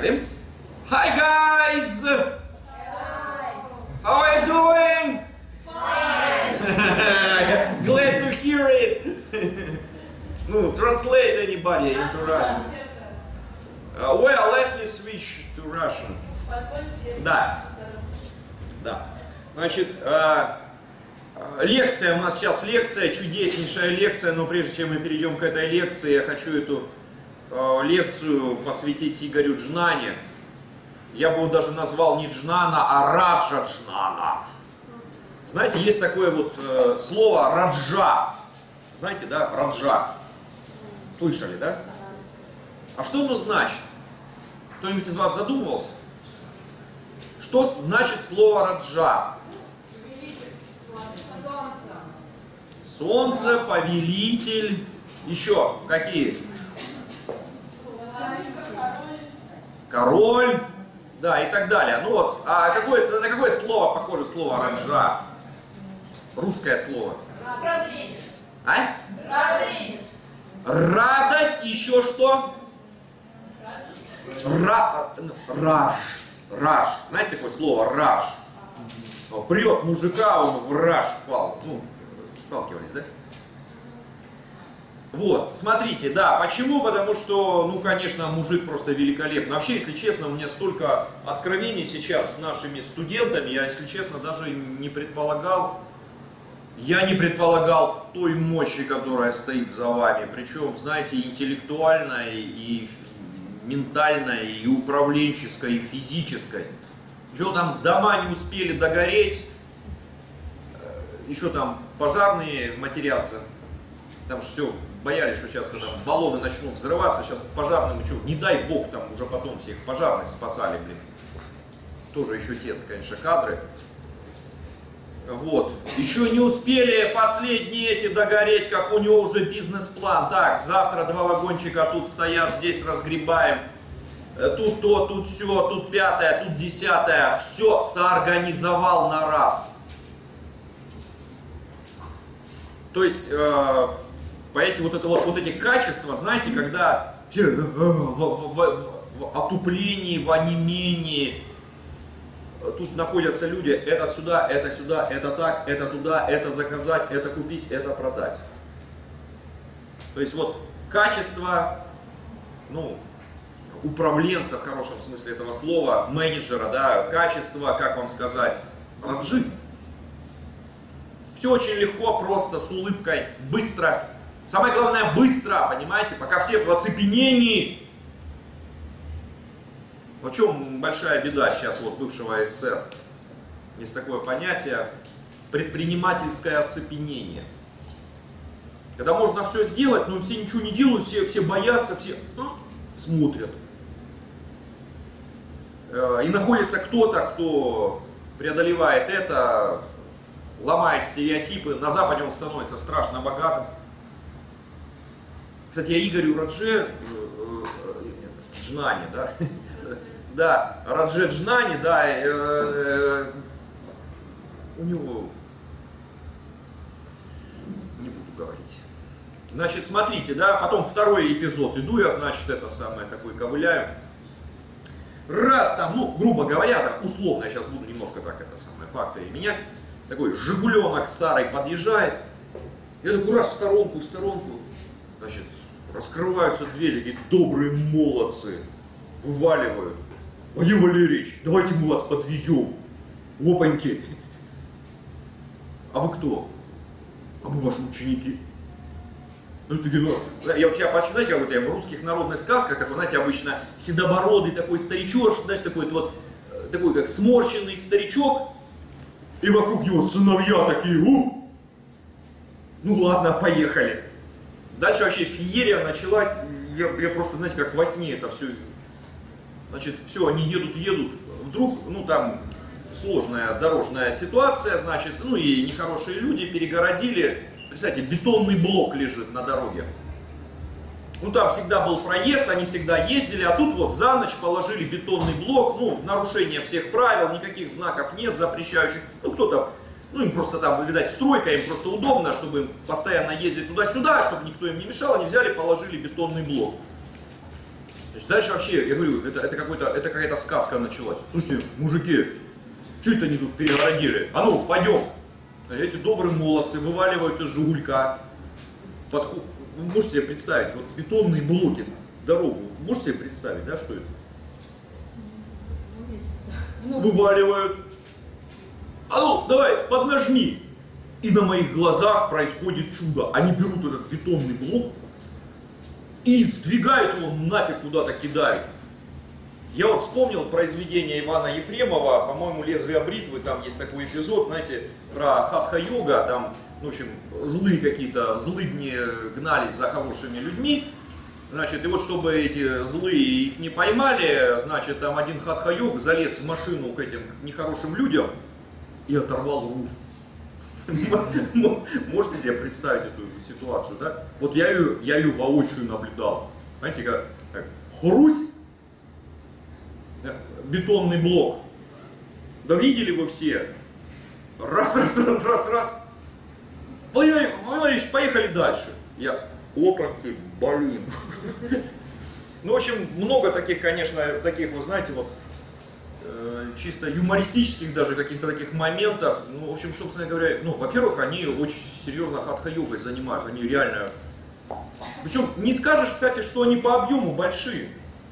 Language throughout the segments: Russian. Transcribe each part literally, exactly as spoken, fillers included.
Погнали. Hi guys! Hi. How are you doing? Fine. Glad to hear it. No, translate anybody into Russian. Uh, well, let me switch to Russian. Да. Да. Значит, э, лекция, у нас сейчас лекция, чудеснейшая лекция, но прежде чем мы перейдем к этой лекции, я хочу эту э, лекцию посвятить Игорю Джнане. Я бы его даже назвал не Джнана, а Раджа Джнана. Знаете, есть такое вот э, слово раджа. Знаете, да, раджа. Слышали, да? А что оно значит? Кто-нибудь из вас задумывался? Что значит слово раджа? Солнце, повелитель. Еще какие? Король. Да, и так далее. Ну вот, а какое, на какое слово похоже слово раджа? Русское слово. Радость. А? Радость. Радость, еще что? Ра, раж. Раж. Знаете такое слово раж? Прет мужика, он в раж впал. Ну, сталкивались, да? Вот, смотрите, да, почему? Потому что, ну, конечно, мужик просто великолепный. Вообще, если честно, у меня столько откровений сейчас с нашими студентами, я, если честно, даже не предполагал, я не предполагал той мощи, которая стоит за вами. Причем, знаете, интеллектуальной, и ментальной, и управленческой, и физической. Еще там дома не успели догореть, еще там пожарные матерятся. Там же все, боялись, что сейчас там баллоны начнут взрываться, сейчас пожарным, что, не дай бог, там уже потом всех пожарных спасали, блин. Тоже еще те, конечно, кадры. Вот. Еще не успели последние эти догореть, как у него уже бизнес-план. Так, завтра два вагончика тут стоят, здесь разгребаем. Тут то, тут все, тут пятое, тут десятое. Все соорганизовал на раз. То есть, э, по эти, вот, это, вот, вот эти качества, знаете, когда все э, в, в, в, в отуплении, в онемении, тут находятся люди, это сюда, это сюда, это так, это туда, это заказать, это купить, это продать. То есть вот качество, ну, управленца в хорошем смысле этого слова, менеджера, да, качество, как вам сказать, раджи. Все очень легко, просто, с улыбкой, быстро. Самое главное, быстро, понимаете, пока все в оцепенении. В чем большая беда сейчас вот бывшего СССР? Есть такое понятие предпринимательское оцепенение. Когда можно все сделать, но все ничего не делают, все, все боятся, все смотрят. И находится кто-то, кто преодолевает это, ломает стереотипы. На Западе он становится страшно богатым. Кстати, я Игорю Радже, Джнане, да, да, Радже Джнане, да, э, э, у него, не буду говорить. Значит, смотрите, да, потом второй эпизод, иду я, значит, это самое, такой ковыляю. Раз там, ну, грубо говоря, там, условно, я сейчас буду немножко так это самое, факты менять. Такой жигуленок старый подъезжает, я такой раз в сторонку, в сторонку, значит, раскрываются двери, такие добрые молодцы, вываливают. Владимир Валерьевич, давайте мы вас подвезем. Опаньки. А вы кто? А мы ваши ученики. Ну, такие, ну, я вот я почти, знаете, как вот я в русских народных сказках, такой, знаете, обычно седобородый такой старичок, знаете, такой вот, такой как сморщенный старичок, и вокруг него сыновья такие, у! Ну ладно, поехали. Дальше вообще феерия началась, я, я просто, знаете, как во сне это все, значит, все, они едут, едут, вдруг, ну там сложная дорожная ситуация, значит, ну и нехорошие люди перегородили, представьте, бетонный блок лежит на дороге. Ну там всегда был проезд, они всегда ездили, а тут вот за ночь положили бетонный блок, ну в нарушение всех правил, никаких знаков нет запрещающих, ну кто-то, ну им просто там, видать, стройка, им просто удобно, чтобы постоянно ездить туда-сюда, чтобы никто им не мешал, они взяли, положили бетонный блок. Значит, дальше вообще, я говорю, это, это, какой-то, это какая-то сказка началась. Слушайте, мужики, что это они тут перегородили? А ну, пойдем. Эти добрые молодцы вываливают из жигулька. Подход... Вы можете себе представить, вот бетонные блоки, дорогу, можете себе представить, да, что это? Вываливают. А ну, давай, поднажми. И на моих глазах происходит чудо. Они берут этот бетонный блок и сдвигают его нафиг куда-то кидают. Я вот вспомнил произведение Ивана Ефремова, по-моему, «Лезвие бритвы», там есть такой эпизод, знаете, про хатха-йога, там, в общем, злые какие-то, злыдни гнались за хорошими людьми, значит, и вот чтобы эти злые их не поймали, значит, там один хатха-йог залез в машину к этим нехорошим людям и оторвал руль. Можете себе представить эту ситуацию, да? Вот я ее, я ее воочию наблюдал. Знаете, как, как хрусь, бетонный блок. Да видели вы все? Раз, раз, раз, раз, раз. Владимир Владимирович, поехали дальше. Я, опаньки, блин. Ну, в общем, много таких, конечно, таких, вы знаете, вот, чисто юмористических даже каких-то таких моментов. Ну, в общем, собственно говоря, ну, во-первых, они очень серьезно хатха-йогой занимаются, они реально... Причем не скажешь, кстати, что они по объему большие.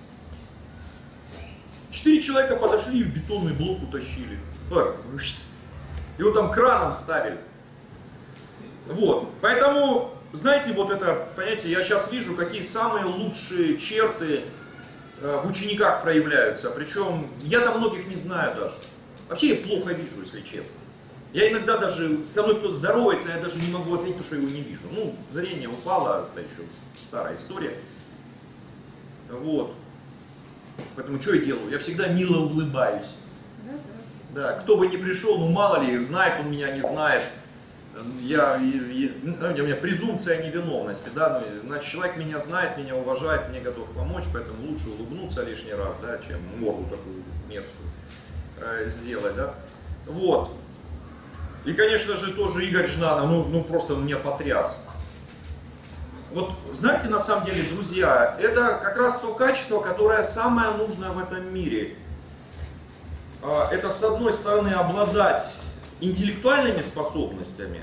Четыре человека подошли и бетонный блок утащили. Так, его там краном ставили. Вот, поэтому, знаете, вот это, понимаете, я сейчас вижу, какие самые лучшие черты в учениках проявляются, причем я там многих не знаю даже. Вообще я плохо вижу, если честно. Я иногда даже, со мной кто-то здоровается, я даже не могу ответить, потому что его не вижу. Ну, зрение упало, это еще старая история. Вот. Поэтому что я делаю? Я всегда мило улыбаюсь. Да, кто бы ни пришел, ну мало ли, знает он меня, не знает. Я, я, у меня презумпция невиновности, да, ну, значит, человек меня знает, меня уважает, мне готов помочь, поэтому лучше улыбнуться лишний раз, да, чем морду такую мерзкую э, сделать, да. Вот. И, конечно же, тоже Игорь Жданов, ну, ну просто меня потряс. Вот, знаете, на самом деле, друзья, это как раз то качество, которое самое нужное в этом мире. Это, с одной стороны, обладать интеллектуальными способностями,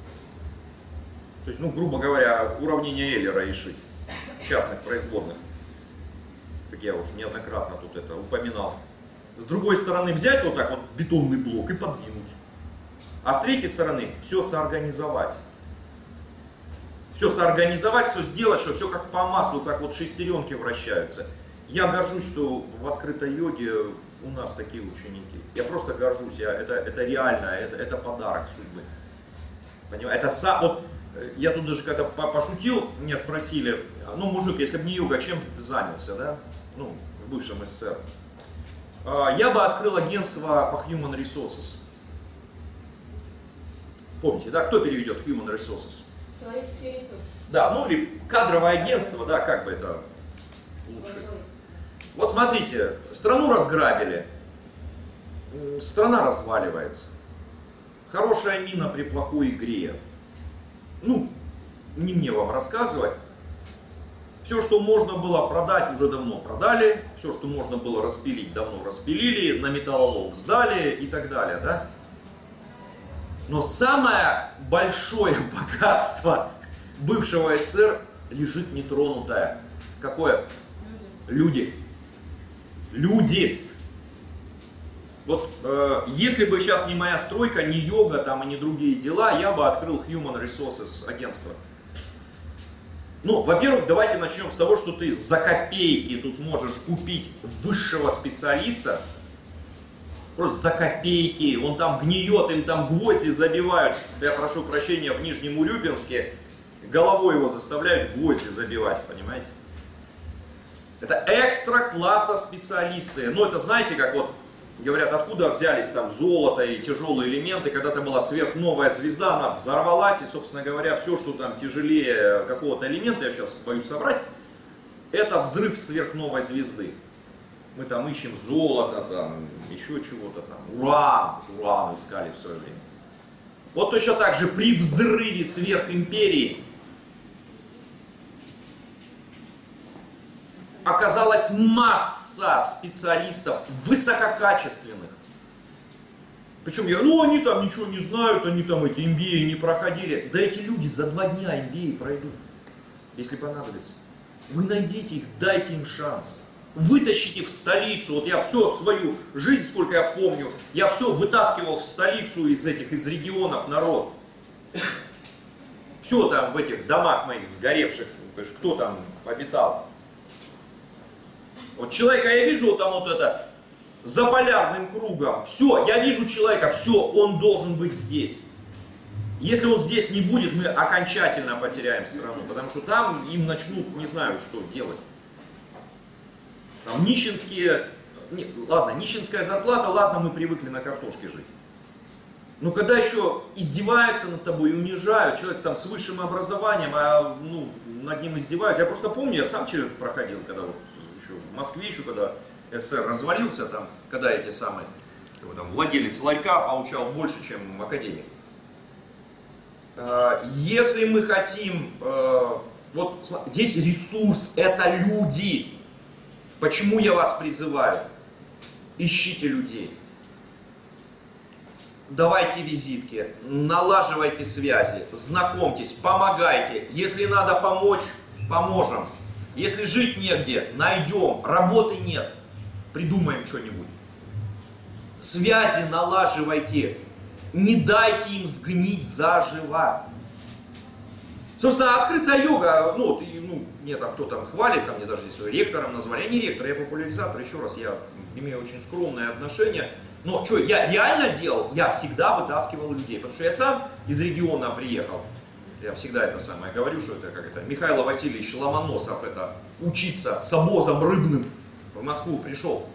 то есть, ну, грубо говоря, уравнение Эйлера решить, частных производных, как я уж неоднократно тут это упоминал. С другой стороны, взять вот так вот бетонный блок и подвинуть. А с третьей стороны, все соорганизовать. Все соорганизовать, все сделать, что все как по маслу, как вот шестеренки вращаются. Я горжусь, что в открытой йоге у нас такие ученики. Я просто горжусь, я, это, это реально, это, это подарок судьбы. Понимаете? Это са, вот, я тут даже когда пошутил, меня спросили, ну, мужик, если бы не йога, чем бы ты занялся, да? Ну, в бывшем СССР. Я бы открыл агентство по Human Resources. Помните, да? Кто переведет Human Resources? Человеческие ресурсы. Да, ну или кадровое агентство, да, как бы это лучше. Вот смотрите, страну разграбили, страна разваливается. Хорошая мина при плохой игре. Ну, не мне вам рассказывать. Все, что можно было продать, уже давно продали. Все, что можно было распилить, давно распилили. На металлолом сдали и так далее, да? Но самое большое богатство бывшего СССР лежит нетронутое. Какое? Люди. Люди. Вот э, если бы сейчас не моя стройка, не йога там, и не другие дела, я бы открыл Human Resources агентство. Ну, во-первых, давайте начнем с того, что ты за копейки тут можешь купить высшего специалиста. Просто за копейки, он там гниет, им там гвозди забивают. Я прошу прощения, в Нижнем Урюпинске головой его заставляют гвозди забивать, понимаете? Это экстра класса специалисты. Ну, это знаете, как вот говорят, откуда взялись там золото и тяжелые элементы. Когда-то была сверхновая звезда, она взорвалась, и, собственно говоря, все, что там тяжелее какого-то элемента, я сейчас боюсь соврать, это взрыв сверхновой звезды. Мы там ищем золото, там, еще чего-то там, уран, уран искали в свое время. Вот точно так же при взрыве сверхимперии оказалась масса специалистов высококачественных. Причем я, ну они там ничего не знают, они там эти эм би эй не проходили. Да эти люди за два дня эм би эй пройдут, если понадобится. Вы найдите их, дайте им шанс. Вытащите в столицу. Вот я всю свою жизнь, сколько я помню, я все вытаскивал в столицу из этих, из регионов народ. Все там в этих домах моих сгоревших, кто там обитал. Вот человека я вижу, вот там вот это, за полярным кругом. Все, я вижу человека, все, он должен быть здесь. Если он здесь не будет, мы окончательно потеряем страну, потому что там им начнут, не знаю, что делать. Там нищенские, не, ладно, нищенская зарплата, ладно, мы привыкли на картошке жить. Но когда еще издеваются над тобой и унижают, человек там с высшим образованием, а ну, над ним издеваются. Я просто помню, я сам через это проходил, когда вот еще в Москве, еще когда СССР развалился, там, когда эти самые, там, владелец ларька получал больше, чем академик. Если мы хотим, вот здесь ресурс, это люди. Почему я вас призываю? Ищите людей. Давайте визитки, налаживайте связи, знакомьтесь, помогайте. Если надо помочь, поможем. Если жить негде, найдем. Работы нет, придумаем что-нибудь. Связи налаживайте. Не дайте им сгнить заживо. Собственно, открытая йога, ну, вот, ну, мне там кто там хвалит, там мне даже здесь ректором назвали. Я не ректор, я популяризатор, еще раз, я имею очень скромное отношение. Но что, я реально делал? Я всегда вытаскивал людей, потому что я сам из региона приехал. Я всегда это самое говорю, что это как это, Михаил Васильевич Ломоносов, это учиться с обозом рыбным в Москву пришел.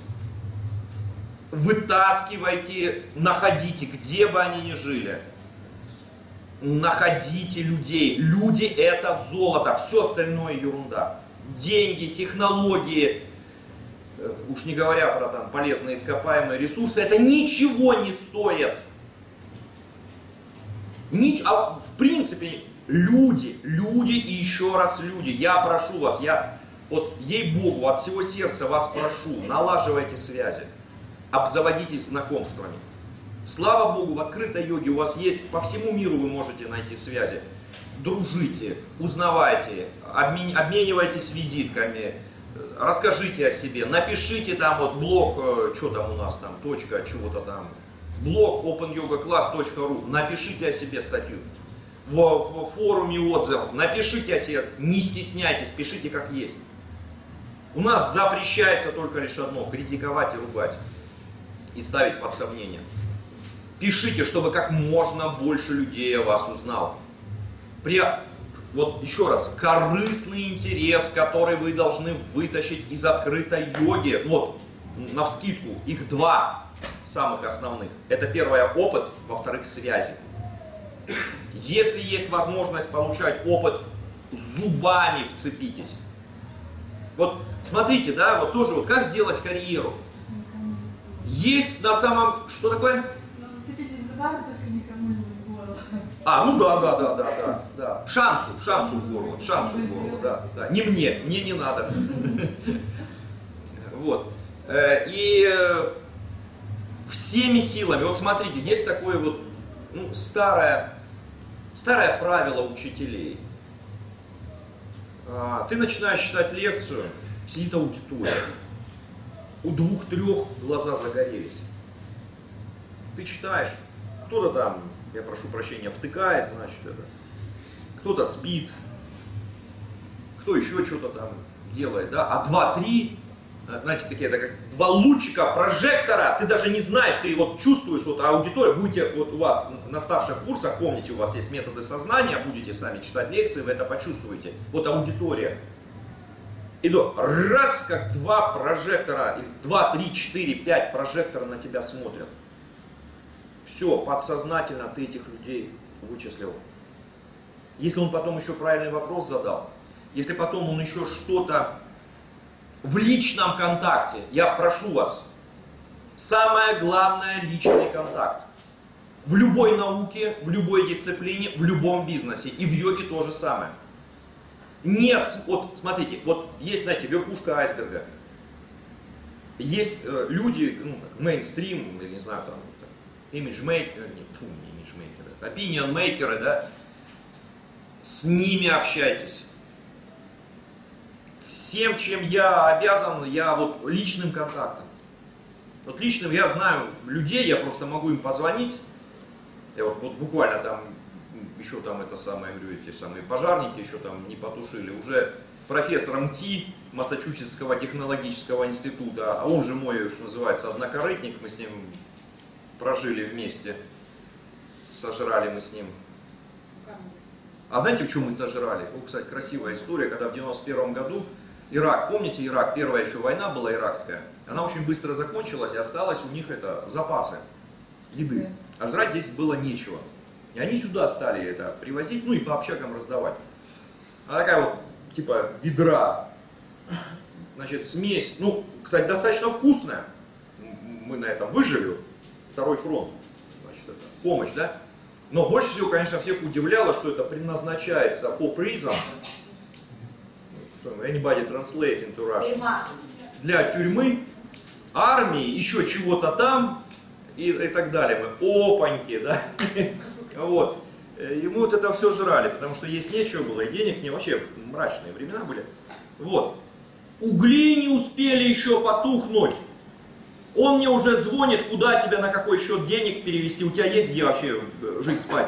Вытаскивайте, находите, где бы они ни жили. Находите людей. Люди это золото, все остальное ерунда. Деньги, технологии, уж не говоря про там полезные ископаемые ресурсы, это ничего не стоит. Нич... А в принципе, люди, люди и еще раз люди. Я прошу вас, я вот ей-богу, от всего сердца вас прошу, налаживайте связи, обзаводитесь знакомствами. Слава Богу, в открытой йоге у вас есть, по всему миру вы можете найти связи. Дружите, узнавайте, обмен... обменивайтесь визитками, расскажите о себе, напишите там вот блог, что там у нас там, точка, чего-то там, блог оупен йога класс точка ру, напишите о себе статью. В, в форуме отзывов, напишите о себе, не стесняйтесь, пишите как есть. У нас запрещается только лишь одно, критиковать и ругать, и ставить под сомнение. Пишите, чтобы как можно больше людей о вас узнал. При, вот еще раз, корыстный интерес, который вы должны вытащить из открытой йоги, вот, навскидку, их два самых основных. Это первое опыт, во-вторых связи. Если есть возможность получать опыт, зубами вцепитесь. Вот смотрите, да, вот тоже, вот как сделать карьеру. Есть на самом, что такое? Цепитесь зубами, только никому не в горло. А, ну да, да, да, да, да, да. Шансу, шансу в горло, шансу в горло, да, да. Не мне, мне не надо. Вот. И всеми силами, вот смотрите, есть такое вот, ну, старое, старое правило учителей. Ты начинаешь читать лекцию, сидит аудитория. У двух-трех глаза загорелись. Ты читаешь, кто-то там, я прошу прощения, втыкает, значит, это, кто-то спит, кто еще что-то там делает, да, а два-три, знаете, такие, это как два лучика прожектора, ты даже не знаешь, ты вот чувствуешь, вот аудитория, будете, вот у вас на старших курсах, помните, у вас есть методы сознания, будете сами читать лекции, вы это почувствуете, вот аудитория. И до раз, как два прожектора, или два, три, четыре, пять прожектора на тебя смотрят. Все, подсознательно ты этих людей вычислил. Если он потом еще правильный вопрос задал, если потом он еще что-то в личном контакте, я прошу вас, самое главное личный контакт. В любой науке, в любой дисциплине, в любом бизнесе и в йоге то же самое. Нет, вот смотрите, вот есть, знаете, верхушка айсберга. Есть э, люди, ну, мейнстрим, или не знаю, там, имиджмейкеры, не, фу, не имиджмейкеры, опинион-мейкеры, да, с ними общайтесь. Всем, чем я обязан, я вот личным контактом. Вот личным я знаю людей, я просто могу им позвонить. Я вот, вот буквально там, еще там это самое, говорю, эти самые пожарники еще там не потушили, уже профессором Ти Массачусетского технологического института, а он же мой, что называется, однокорытник, мы с ним прожили вместе, сожрали мы с ним. А знаете, в чем мы сожрали? Ну, кстати, красивая история, когда в девяносто первом году Ирак, помните Ирак, первая еще война была иракская, она очень быстро закончилась, и осталось у них это запасы еды, а жрать здесь было нечего. И они сюда стали это привозить, ну и по общагам раздавать. А такая вот, типа, ведра, значит, смесь, ну, кстати, достаточно вкусная. Мы на этом выжили, второй фронт, значит, это помощь, да? Но больше всего, конечно, всех удивляло, что это предназначается for prison, anybody translate into Russian, для тюрьмы, армии, еще чего-то там и, и так далее. Мы опаньки, да? Вот. Ему вот это все жрали, потому что есть нечего было, и денег не, вообще мрачные времена были. Вот. Угли не успели еще потухнуть. Он мне уже звонит, куда тебе, на какой счет денег перевести, у тебя есть где вообще жить, спать?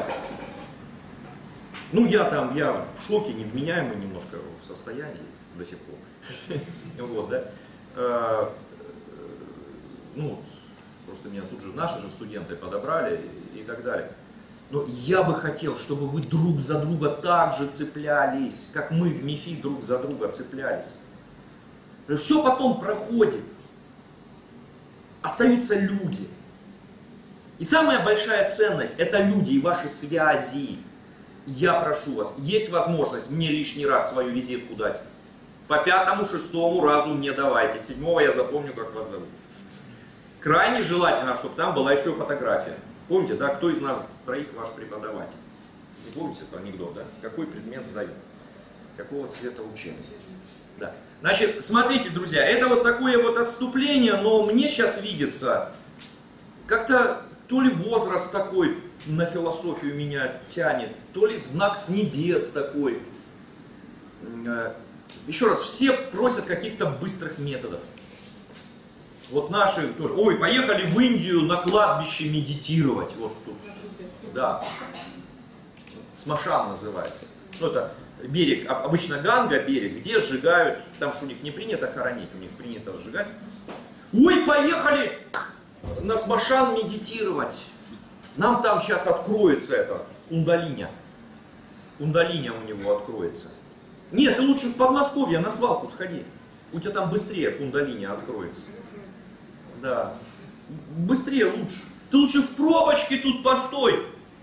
Ну я там, я в шоке, невменяемый немножко в состоянии до сих пор. Вот, да. Ну, просто меня тут же наши же студенты подобрали и так далее. Но я бы хотел, чтобы вы друг за друга так же цеплялись, как мы в МИФИ друг за друга цеплялись. Все потом проходит. Остаются люди. И самая большая ценность – это люди и ваши связи. Я прошу вас, есть возможность мне лишний раз свою визитку дать. По пятому, шестому разу не давайте. Седьмого я запомню, как вас зовут. Крайне желательно, чтобы там была еще фотография. Помните, да, кто из нас троих ваш преподаватель? Не помните этот анекдот, да? Какой предмет сдает? Какого цвета учения? Да. Значит, смотрите, друзья, это вот такое вот отступление, но мне сейчас видится, как-то то ли возраст такой на философию меня тянет, то ли знак с небес такой. Еще раз, все просят каких-то быстрых методов. Вот наши тоже. Ой, поехали в Индию на кладбище медитировать. Вот тут. Да. Смашан называется. Ну, это берег, обычно Ганга берег, где сжигают, там что у них не принято хоронить, у них принято сжигать. Ой, поехали на Смашан медитировать. Нам там сейчас откроется это, кундалиня. Кундалиня у него откроется. Нет, ты лучше в Подмосковье на свалку сходи. У тебя там быстрее кундалиня откроется. Да. Быстрее лучше. Ты лучше в пробочке тут постой.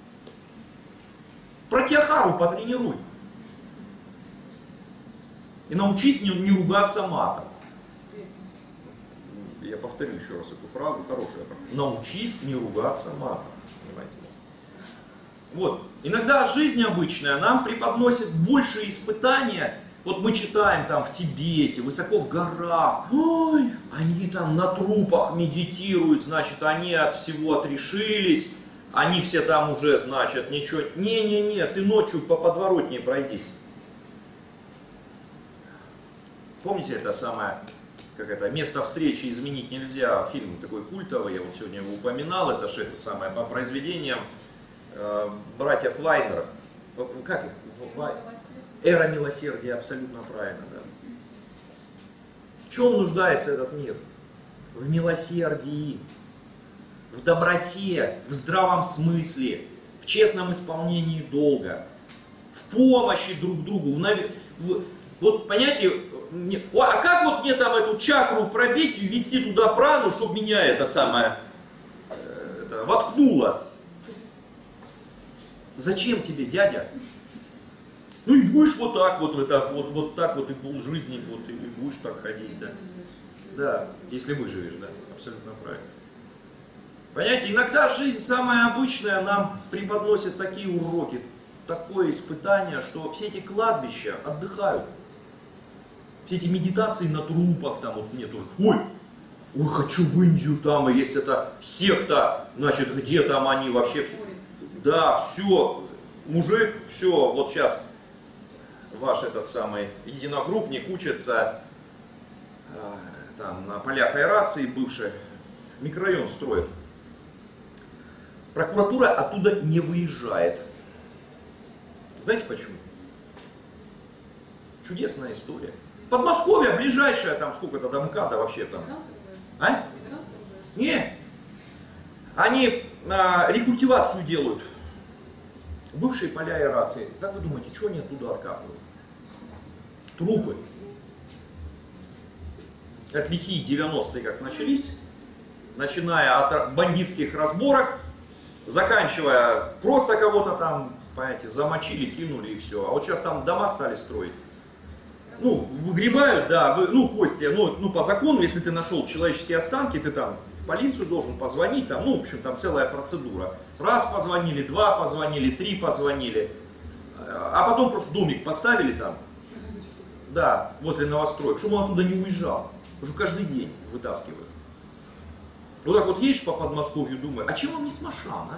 Пратьяхару потренируй. И научись не, не ругаться матом. Я повторю еще раз эту фразу, хорошая фраза. Научись не ругаться матом. Понимаете? Вот. Иногда жизнь обычная нам преподносит большие испытания. Вот мы читаем там в Тибете, высоко в горах, ой, они там на трупах медитируют, значит, они от всего отрешились, они все там уже, значит, ничего, не-не-не, ты ночью по подворотне пройдись. Помните это самое, как это, место встречи изменить нельзя, фильм такой культовый, я вот сегодня его упоминал, это же это самое, по произведениям э, братьев Вайнеров, как их? Эра милосердия, абсолютно правильно, да. В чем нуждается этот мир? В милосердии, в доброте, в здравом смысле, в честном исполнении долга, в помощи друг другу, в нав... в... вот понимаете, мне... а как вот мне там эту чакру пробить, ввести туда прану, чтобы меня это самое это, воткнуло? Зачем тебе, дядя? Ну и будешь вот так вот, это, вот, вот так вот и полжизни, вот, и будешь так ходить, да. Да, если выживешь, да, абсолютно правильно. Понимаете, иногда жизнь самая обычная нам преподносит такие уроки, такое испытание, что все эти кладбища отдыхают. Все эти медитации на трупах, там вот мне тоже, ой, ой, хочу в Индию, там, и есть эта секта, значит, где там они вообще, все, да, все, мужик, все, вот сейчас ваш этот самый единогруппник учится э, там на полях аэрации бывший, микрорайон строит. Прокуратура оттуда не выезжает. Знаете почему? Чудесная история. Подмосковье ближайшее, там сколько-то до МКАДа вообще там. А? Не. Они а, рекультивацию делают. Бывшие поля аэрации. Как вы думаете, что они оттуда откапывают? Трупы. Это лихие девяностые как начались. Начиная от бандитских разборок, заканчивая просто кого-то там, понимаете, замочили, кинули и все. А вот сейчас там дома стали строить. Ну, выгребают, да, вы, ну, Костя, ну, ну, по закону, если ты нашел человеческие останки, ты там в полицию должен позвонить, там, ну, в общем, там целая процедура. Раз позвонили, два позвонили, три позвонили, а потом просто домик поставили там, да, возле новостроек, чтобы он оттуда не уезжал, уже каждый день вытаскивают. Вот так вот едешь по Подмосковью, думаю, а чем вам не Смошан, а?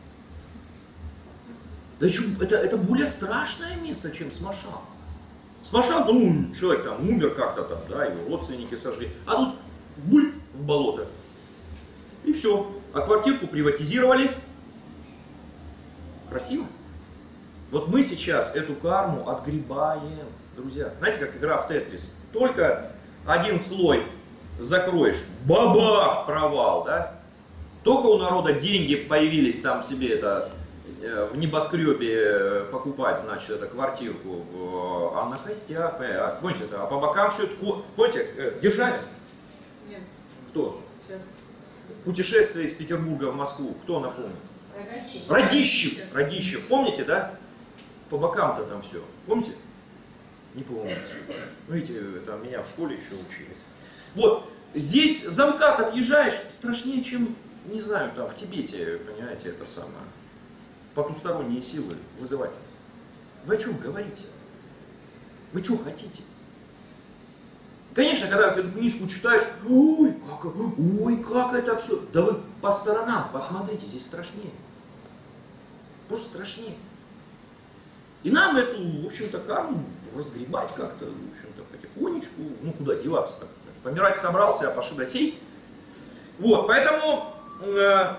Да еще это, это более страшное место, чем Смошан. Смошан, ну, человек там умер как-то там, да, его родственники сожгли. А тут буль в болото. И все. А квартирку приватизировали. Красиво. Вот мы сейчас эту карму отгребаем, друзья. Знаете, как игра в Тетрис. Только один слой закроешь, бабах, провал, да. Только у народа деньги появились там себе это... в небоскребе покупать, значит, эту квартирку, а на костях, помните, это, а по бокам все это, помните, держали? Нет. Кто? Сейчас. Путешествие из Петербурга в Москву, кто напомнит? Радищев. Радищев, Радищев, помните, да? По бокам-то там все, помните? Не помните. Ну, видите, это меня в школе еще учили. Вот, здесь за МКАД отъезжаешь, страшнее, чем, не знаю, там в Тибете, понимаете, это самое. Потусторонние силы вызывать. Вы о чем говорите? Вы что хотите? Конечно, когда ты эту книжку читаешь, ой, как, ой, как это все. Да вы по сторонам посмотрите, здесь страшнее. Просто страшнее. И нам эту, в общем-то, карму разгребать как-то, в общем-то, потихонечку. Ну, куда деваться-то? Помирать собрался, а поши до сей. Вот, поэтому... Э,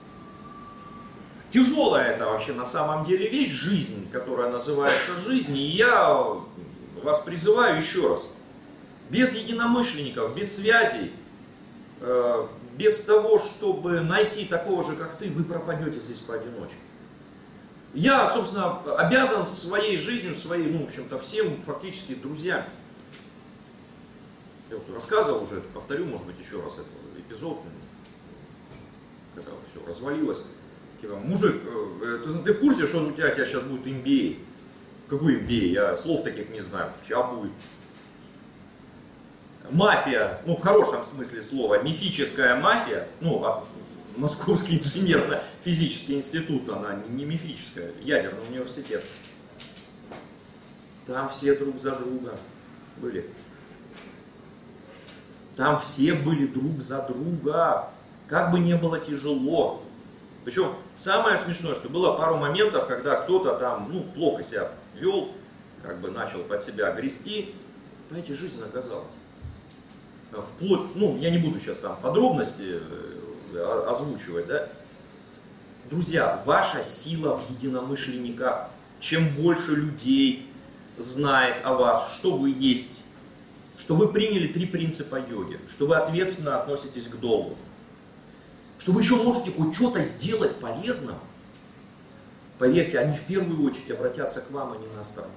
Тяжелая это вообще на самом деле вещь, жизнь, которая называется жизнь. И я вас призываю еще раз, без единомышленников, без связей, э, без того, чтобы найти такого же, как ты, вы пропадете здесь поодиночке. Я, собственно, обязан своей жизнью, своей, ну, в общем-то, всем фактически друзьям. Я вот рассказывал уже, повторю, может быть, еще раз этот эпизод, когда все развалилось. Типа, мужик, ты, ты в курсе, что у тебя, у тебя сейчас будет эм би эй? Какой эм би эй? Я слов таких не знаю. Сейчас будет. Мафия, ну в хорошем смысле слова, мифическая мафия, ну, а Московский инженерно-физический институт, она не, не мифическая, ядерный университет. Там все друг за друга были. Там все были друг за друга. Как бы не было тяжело. Причем самое смешное, что было пару моментов, когда кто-то там, ну, плохо себя вел, как бы начал под себя грести. Понимаете, жизнь наказала. Вплоть, ну, я не буду сейчас там подробности озвучивать, да. Друзья, ваша сила в единомышленниках. Чем больше людей знает о вас, что вы есть, что вы приняли три принципа йоги, что вы ответственно относитесь к долгу, что вы еще можете хоть что-то сделать полезным, поверьте, они в первую очередь обратятся к вам, а не на сторону.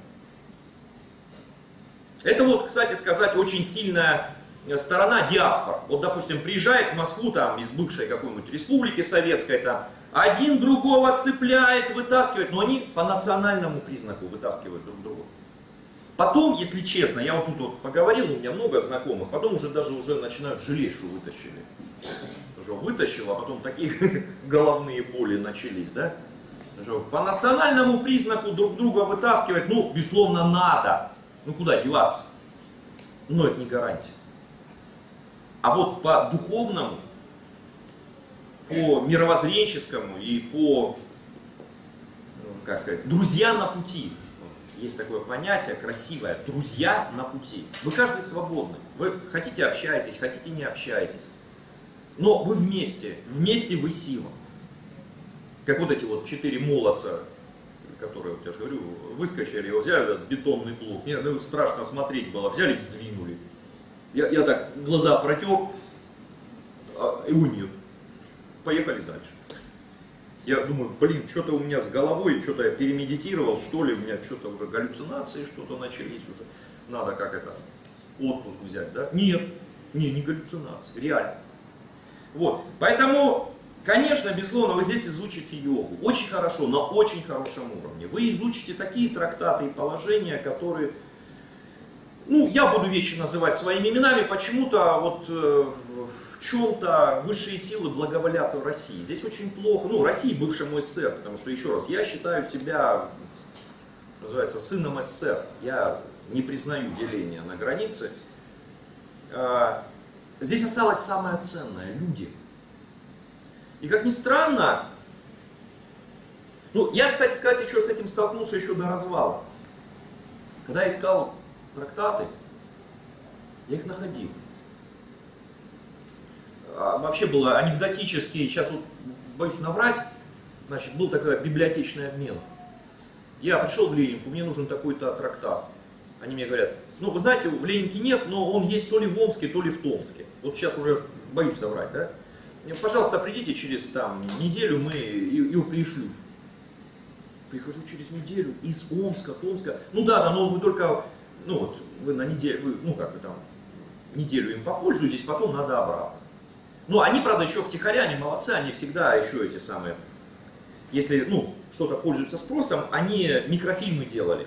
Это вот, кстати сказать, очень сильная сторона диаспор. Вот, допустим, приезжает в Москву там из бывшей какой-нибудь республики советской, там, один другого цепляет, вытаскивает, но они по национальному признаку вытаскивают друг друга. Потом, если честно, я вот тут вот поговорил, у меня много знакомых, потом уже даже уже начинают жалеть, что вытащили. Уже вытащил, а потом такие головные боли начались, да? По национальному признаку друг друга вытаскивать, ну, безусловно, надо. Ну, куда деваться? Но это не гарантия. А вот по духовному, по мировоззренческому и по, как сказать, друзья на пути. Есть такое понятие красивое, друзья на пути. Вы каждый свободны. Вы хотите общаетесь, хотите не общаетесь. Но вы вместе, вместе вы сила. Как вот эти вот четыре молодца, которые, вот я же говорю, выскочили, его взяли, этот бетонный блок. Мне ну, страшно смотреть было, взяли и сдвинули. Я, я так глаза протер, а, и у нее. Поехали дальше. Я думаю, блин, что-то у меня с головой, что-то я перемедитировал, что ли, у меня что-то уже галлюцинации, что-то начались уже. Надо как это, отпуск взять, да? Нет, не, не галлюцинации, реально. Вот, поэтому, конечно, безусловно, вы здесь изучите йогу. Очень хорошо, на очень хорошем уровне. Вы изучите такие трактаты и положения, которые... Ну, я буду вещи называть своими именами, почему-то вот э, в чем-то высшие силы благоволят России. Здесь очень плохо, ну, России, бывшему СССР, потому что, еще раз, я считаю себя, называется, сыном СССР. Я не признаю деления на границе. Э, здесь осталось самое ценное – люди. И как ни странно, ну, я, кстати сказать, еще с этим столкнулся еще до развала. Когда я искал трактаты, я их находил. А вообще было анекдотически, сейчас вот боюсь наврать, значит, был такой библиотечный обмен. Я пришел в Ленинку, мне нужен такой-то трактат. Они мне говорят, ну вы знаете, в Ленинке нет, но он есть то ли в Омске, то ли в Томске. Вот сейчас уже боюсь соврать, да? Пожалуйста, придите через там неделю, мы и, и пришлют. Прихожу через неделю из Омска, Томска. Ну да, да, но вы только, ну вот, вы на неделю, вы, ну как бы там, неделю им попользуетесь, потом надо обратно. Ну, они, правда, еще втихаря, они молодцы, они всегда еще эти самые, если, ну, что-то пользуется спросом, они микрофильмы делали.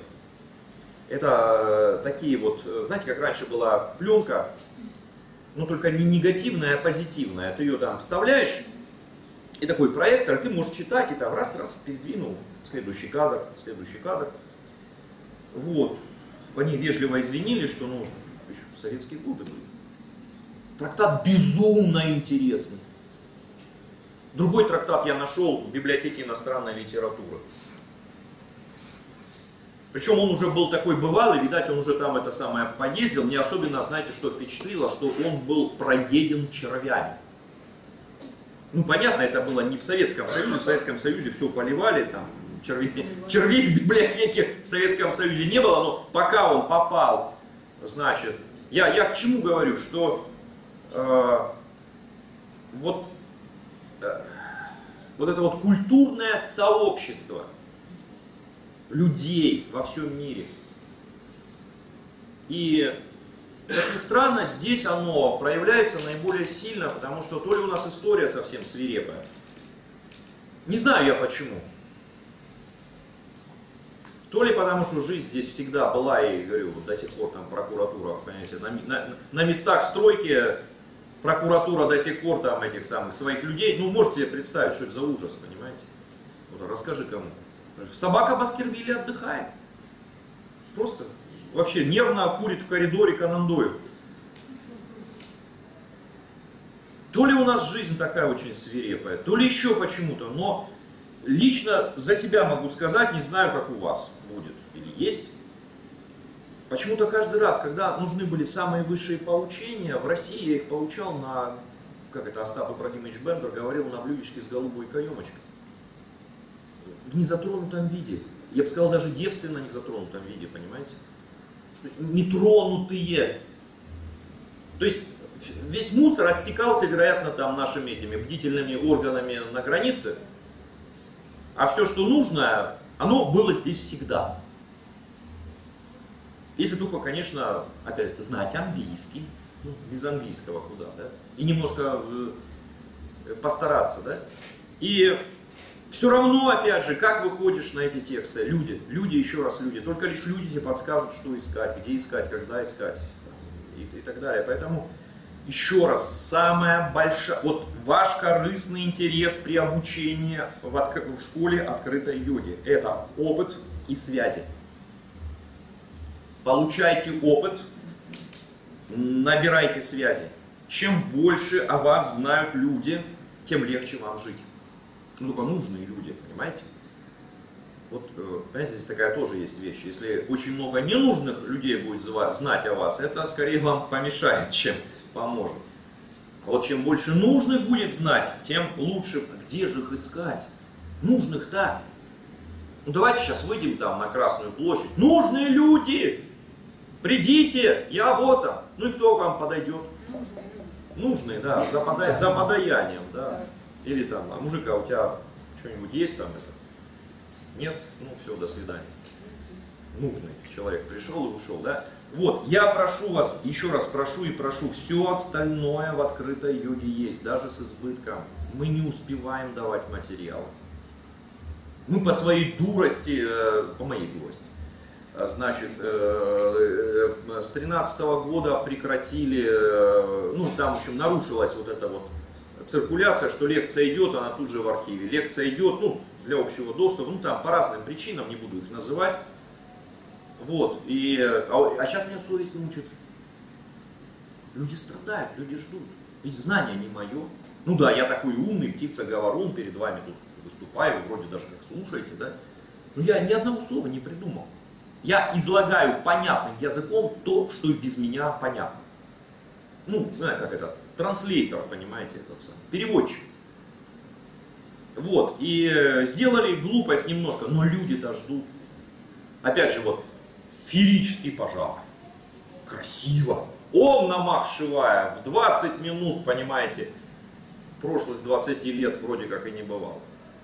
Это такие вот, знаете, как раньше была пленка, но только не негативная, а позитивная. Ты ее там вставляешь, и такой проектор, ты можешь читать, и там раз-раз передвинул, следующий кадр, следующий кадр. Вот. Они вежливо извинились, что, ну, еще в советские годы были. Трактат безумно интересный. Другой трактат я нашел в библиотеке иностранной литературы. Причем он уже был такой бывалый, видать, он уже там это самое поездил. Мне особенно, знаете, что впечатлило, что он был проеден червями. Ну, понятно, это было не в Советском Союзе, в Советском Союзе все поливали, там, червей, червей в библиотеке в Советском Союзе не было, но пока он попал, значит, я, я к чему говорю, что э, вот, э, вот это вот культурное сообщество людей во всем мире. И, как ни странно, здесь оно проявляется наиболее сильно, потому что то ли у нас история совсем свирепая. Не знаю я почему. То ли потому, что жизнь здесь всегда была, и, говорю, вот до сих пор там прокуратура, понимаете, на, на, на местах стройки прокуратура до сих пор там этих самых своих людей, ну, можете себе представить, что это за ужас, понимаете? Вот расскажи кому. Собака Баскервилли отдыхает. Просто вообще нервно курит в коридоре Конан Дойл. То ли у нас жизнь такая очень свирепая, то ли еще почему-то, но лично за себя могу сказать, не знаю, как у вас будет или есть. Почему-то каждый раз, когда нужны были самые высшие поучения, в России я их получал на, как это Остап Ибрагимович Бендер говорил, на блюдечке с голубой каемочкой. В незатронутом виде. Я бы сказал, даже девственно незатронутом виде, понимаете? Нетронутые. То есть весь мусор отсекался, вероятно, там нашими этими бдительными органами на границе. А все, что нужно, оно было здесь всегда. Если только, конечно, опять знать английский. Ну, без английского куда, да? И немножко э, постараться, да? И все равно, опять же, как выходишь на эти тексты? Люди, люди, еще раз люди. Только лишь люди тебе подскажут, что искать, где искать, когда искать и, и так далее. Поэтому Еще раз, самая большая, вот ваш корыстный интерес при обучении в, отк... в школе открытой йоги – это опыт и связи. Получайте опыт, набирайте связи. Чем больше о вас знают люди, тем легче вам жить. Ну, только нужные люди, понимаете? Вот, понимаете, здесь такая тоже есть вещь. Если очень много ненужных людей будет знать о вас, это скорее вам помешает, чем поможет. А вот чем больше нужных будет знать, тем лучше. Где же их искать? Нужных-то. Ну, давайте сейчас выйдем там на Красную площадь. Нужные люди! Придите, я вот там. Ну и кто к вам подойдет? Нужные люди. Нужные, да, за, подай, за подаянием, да. Или там, а мужик, а у тебя что-нибудь есть там это? Нет? Ну все, до свидания. Нужный человек пришел и ушел, да? Вот, я прошу вас, еще раз прошу и прошу, все остальное в открытой йоге есть, даже с избытком. Мы не успеваем давать материал. Мы по своей дурости, по моей дурости, значит, с тринадцатого года прекратили, ну там, в общем, нарушилась вот эта вот циркуляция, что лекция идет, она тут же в архиве. Лекция идет, ну, для общего доступа, ну там по разным причинам, не буду их называть. Вот, и, а, а сейчас меня совесть мучит. Люди страдают, люди ждут. Ведь знание не мое. Ну да, я такой умный, птица-говорун, перед вами тут выступаю, вы вроде даже как слушаете, да? Но я ни одного слова не придумал. Я излагаю понятным языком то, что и без меня понятно. Ну, знаете, как это, транслейтер, понимаете, этот сам, переводчик. Вот, и сделали глупость немножко, но люди-то ждут. Опять же, вот, феерический пожар. Красиво. Ом намах шивая, в двадцать минут, понимаете, прошлых двадцати лет вроде как и не бывало.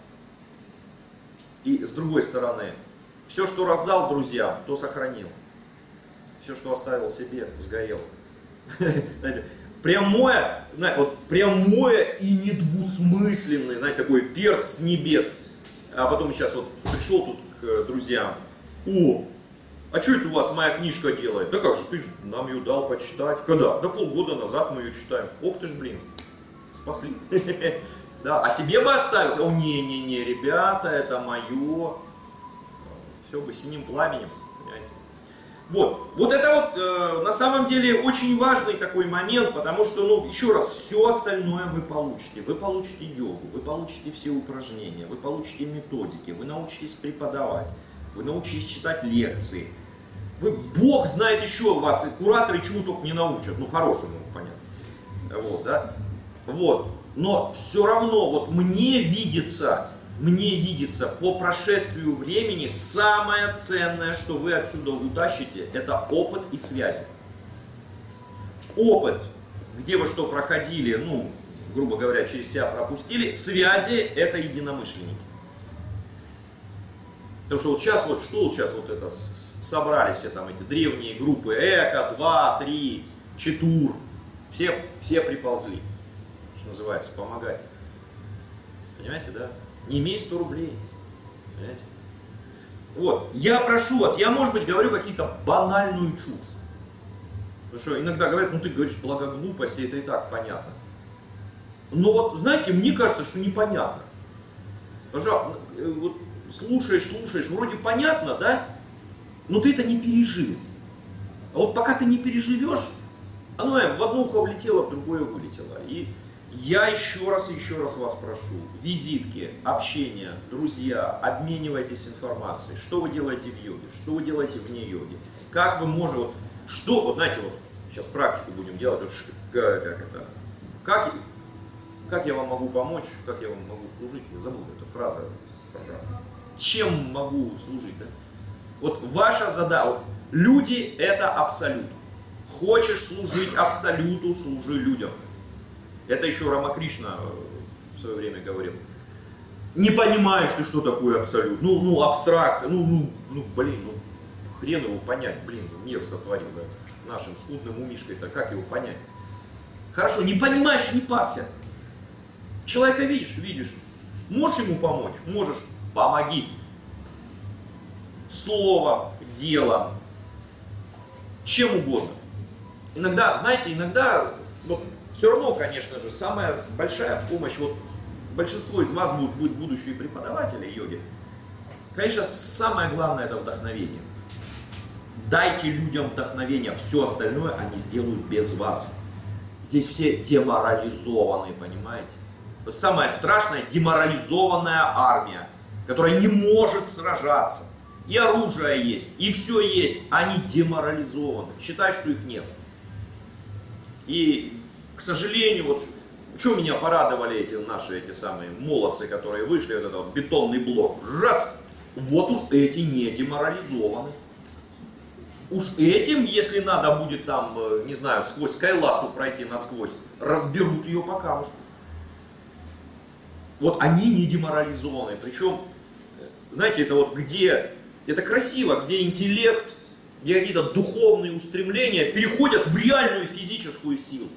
И с другой стороны, все, что раздал друзьям, то сохранил. Все, что оставил себе, сгорел. Знаете, прямое, знаете, вот прямое и недвусмысленное, знаете, такой перст с небес. А потом сейчас вот пришел тут к друзьям. О, а что это у вас моя книжка делает? Да как же, ты же нам ее дал почитать. Когда? Да полгода назад мы ее читаем. Ох ты ж, блин, спасли. Да, а себе бы оставил? О, не-не-не, ребята, это мое. Все бы синим пламенем, понимаете. Вот, вот это вот э, на самом деле очень важный такой момент, потому что, ну, еще раз, все остальное вы получите. Вы получите йогу, вы получите все упражнения, вы получите методики, вы научитесь преподавать, вы научитесь читать лекции. Вы, Бог знает еще вас, и кураторы чему только не научат, ну, хорошему, понятно. Вот, да. Вот, но все равно, вот мне видится... Мне видится, по прошествию времени самое ценное, что вы отсюда утащите, это опыт и связи. Опыт, где вы что проходили, ну, грубо говоря, через себя пропустили. Связи – это единомышленники. Потому что вот сейчас, вот что вот сейчас вот это, собрались все там эти древние группы, Эко, два, три, Четур, все, все приползли, что называется, помогать. Понимаете, да? Не имей сто рублей. Понимаете? Вот, я прошу вас, я, может быть, говорю какие-то банальную чушь. Потому что иногда говорят, ну ты говоришь благоглупости, это и так понятно. Но вот, знаете, мне кажется, что непонятно. Потому что вот, слушаешь, слушаешь, вроде понятно, да? Но ты это не пережил. А вот пока ты не переживешь, оно в одно ухо влетело, в другое вылетело. И я еще раз и еще раз вас прошу, визитки, общение, друзья, обменивайтесь информацией, что вы делаете в йоге, что вы делаете вне йоги, как вы можете, вот, что, вот знаете, вот сейчас практику будем делать, вот, как, как это, как, как я вам могу помочь, как я вам могу служить, я забыл эту фразу, чем могу служить, да? Вот ваша задача, вот, люди это абсолют, хочешь служить абсолюту, служи людям. Это еще Рамакришна в свое время говорил. Не понимаешь ты, что такое абсолют. Ну, ну абстракция, ну, ну, ну, блин, ну, хрен его понять, блин, мир сотворил, да, нашим скудным умишкой-то, как его понять? Хорошо, не понимаешь, не парься. Человека видишь, видишь. Можешь ему помочь? Можешь. Помоги. Словом, делом, чем угодно. Иногда, знаете, иногда Но все равно, конечно же, самая большая помощь, вот большинство из вас будут, будут будущие преподаватели йоги. Конечно, самое главное это вдохновение. Дайте людям вдохновение, все остальное они сделают без вас. Здесь все деморализованы, понимаете? Вот самая страшная деморализованная армия, которая не может сражаться. И оружие есть, и все есть, они деморализованы. Считай, что их нет. И, к сожалению, вот что меня порадовали эти наши, эти самые молодцы, которые вышли, вот этот вот бетонный блок, раз, вот уж эти не деморализованы. Уж этим, если надо будет там, не знаю, сквозь Кайласу пройти насквозь, разберут ее по камушку. Вот они не деморализованы. Причем, знаете, это вот где, это красиво, где интеллект, где какие-то духовные устремления переходят в реальную физическую силу.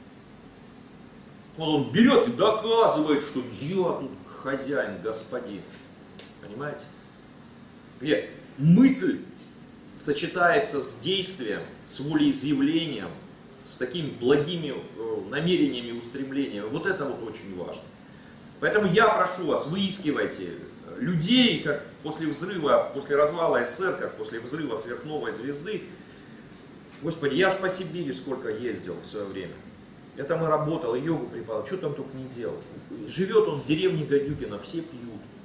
Вот он берет и доказывает, что я тут хозяин, господин. Понимаете? Где мысль сочетается с действием, с волеизъявлением, с такими благими намерениями и устремлениями. Вот это вот очень важно. Поэтому я прошу вас, выискивайте людей, как после взрыва, после развала СССР, как после взрыва сверхновой звезды. Господи, я ж по Сибири сколько ездил в свое время. Я там и работал, и йогу преподавал, что там только не делал. Живет он в деревне Гадюкино, все пьют.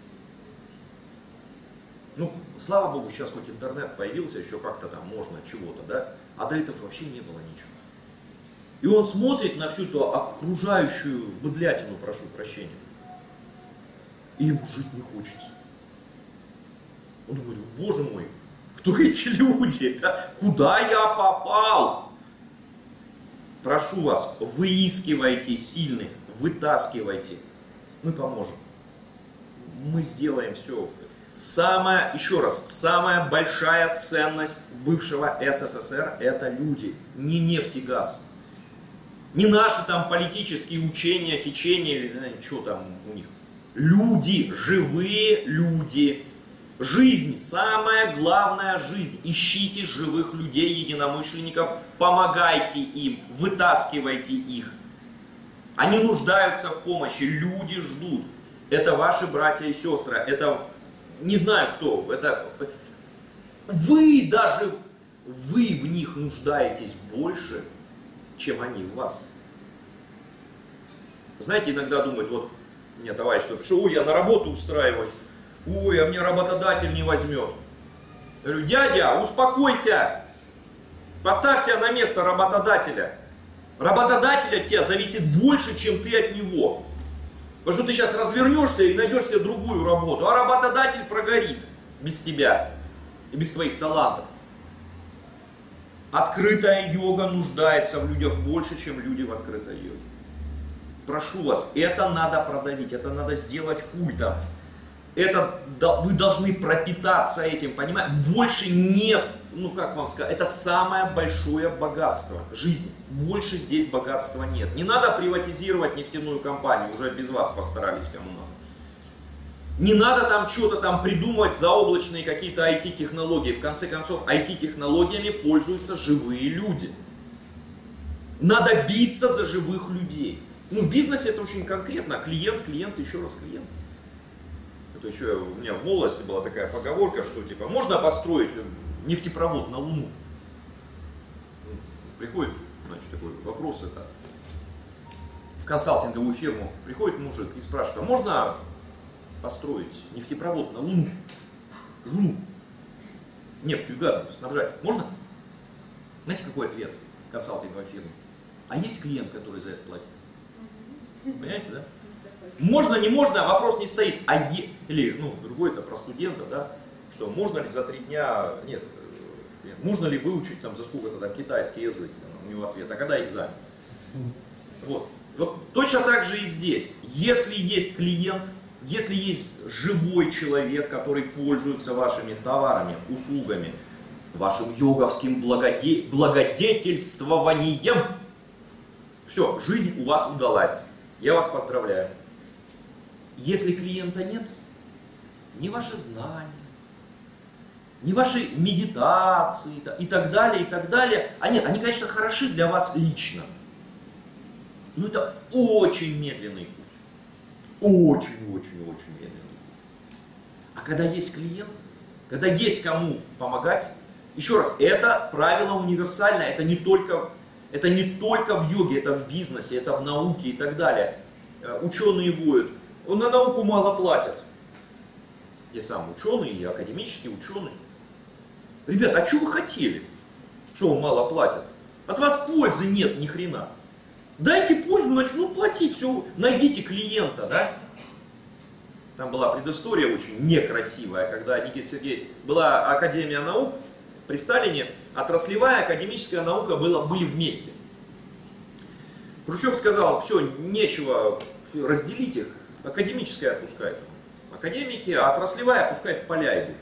Ну, слава Богу, сейчас хоть интернет появился, еще как-то там можно чего-то, да? А до этого вообще не было ничего. И он смотрит на всю эту окружающую быдлятину, прошу прощения, и ему жить не хочется. Он думает, боже мой, кто эти люди? Да? Куда я попал? Прошу вас, выискивайте сильных, вытаскивайте. Мы поможем. Мы сделаем все. Самая, еще раз, самая большая ценность бывшего СССР это люди, не нефть и газ. Не наши там политические учения, течения, или что там у них. Люди, живые люди. Жизнь, самая главная жизнь. Ищите живых людей, единомышленников, помогайте им, вытаскивайте их. Они нуждаются в помощи, люди ждут. Это ваши братья и сестры, это не знаю кто, это вы даже, вы в них нуждаетесь больше, чем они в вас. Знаете, иногда думают, вот мне товарищ пришел, ой, я на работу устраиваюсь, ой, а меня работодатель не возьмет. Я говорю, дядя, успокойся, поставь себя на место работодателя. Работодатель от тебя зависит больше, чем ты от него. Потому что ты сейчас развернешься и найдешь себе другую работу, а работодатель прогорит без тебя и без твоих талантов. Открытая йога нуждается в людях больше, чем люди в открытой йоге. Прошу вас, это надо продавить, это надо сделать культом. Это вы должны пропитаться этим, понимаете? Больше нет, ну как вам сказать, это самое большое богатство, жизнь. Больше здесь богатства нет. Не надо приватизировать нефтяную компанию, уже без вас постарались кому надо. Не надо там что-то там придумывать, заоблачные какие-то ай ти-технологии. В конце концов, ай ти-технологиями пользуются живые люди. Надо биться за живых людей. Ну, в бизнесе это очень конкретно. Клиент, клиент, еще раз клиент. Это еще у меня в молодости была такая поговорка, что типа можно построить нефтепровод на Луну. Приходит, значит, такой вопрос, это в консалтинговую фирму приходит мужик и спрашивает, а можно построить нефтепровод на Луну? Луну. Нефтью и газом снабжать. Можно? Знаете, какой ответ консалтинговой фирмы? А есть клиент, который за это платит? Понимаете, да? Можно, не можно, вопрос не стоит. А е... Или, ну, другой это про студента, да, что можно ли за три дня, нет, можно ли выучить там за сколько-то там китайский язык, у него ответ, а когда экзамен? Вот. Вот точно так же и здесь. Если есть клиент, если есть живой человек, который пользуется вашими товарами, услугами, вашим йоговским благоде... благодетельствованием, все, жизнь у вас удалась. Я вас поздравляю. Если клиента нет, ни ваши знания, ни ваши медитации и так далее, и так далее. А нет, они, конечно, хороши для вас лично. Ну это очень медленный путь. Очень-очень-очень медленный путь. А когда есть клиент, когда есть кому помогать, еще раз, это правило универсальное, это не только, это не только в йоге, это в бизнесе, это в науке и так далее. Ученые воют, на науку мало платят. Я сам ученый, и академический ученый. Ребят, а что вы хотели? Что вам мало платят? От вас пользы нет ни хрена. Дайте пользу, начнут платить, все, найдите клиента, да? Там была предыстория очень некрасивая, когда Никита Сергеевич, была Академия наук, при Сталине отраслевая академическая наука была, были вместе. Хрущев сказал, все, нечего разделить их, академическая пускай, академики, а отраслевая пускай в поля идут.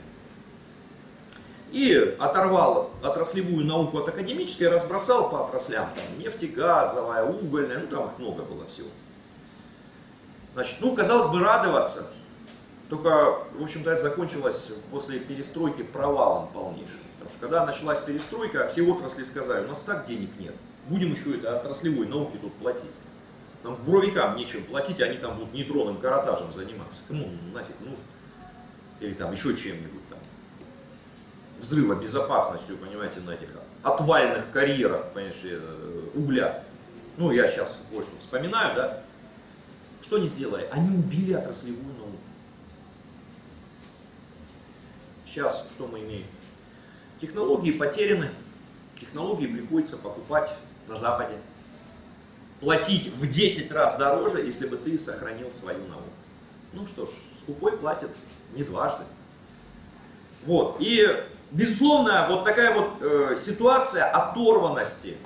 И оторвал отраслевую науку от академической, разбросал по отраслям, там, нефтегазовая, угольная, ну там их много было всего. Значит, ну, казалось бы, радоваться, только, в общем-то, это закончилось после перестройки провалом полнейшим. Потому что когда началась перестройка, все отрасли сказали, у нас так денег нет, будем еще это отраслевой науке тут платить. Нам буровикам нечем платить, они там будут нейтронным каротажем заниматься. Кому нафиг нужно? Или там еще чем-нибудь там. Взрывобезопасностью, понимаете, на этих отвальных карьерах, понимаете, угля. Ну, я сейчас кое-что вспоминаю, да. Что они сделали? Они убили отраслевую науку. Сейчас что мы имеем? Технологии потеряны, технологии приходится покупать на Западе. Платить в десять раз дороже, если бы ты сохранил свою науку. Ну что ж, скупой платит не дважды. Вот, и безусловно, вот такая вот э, ситуация оторванности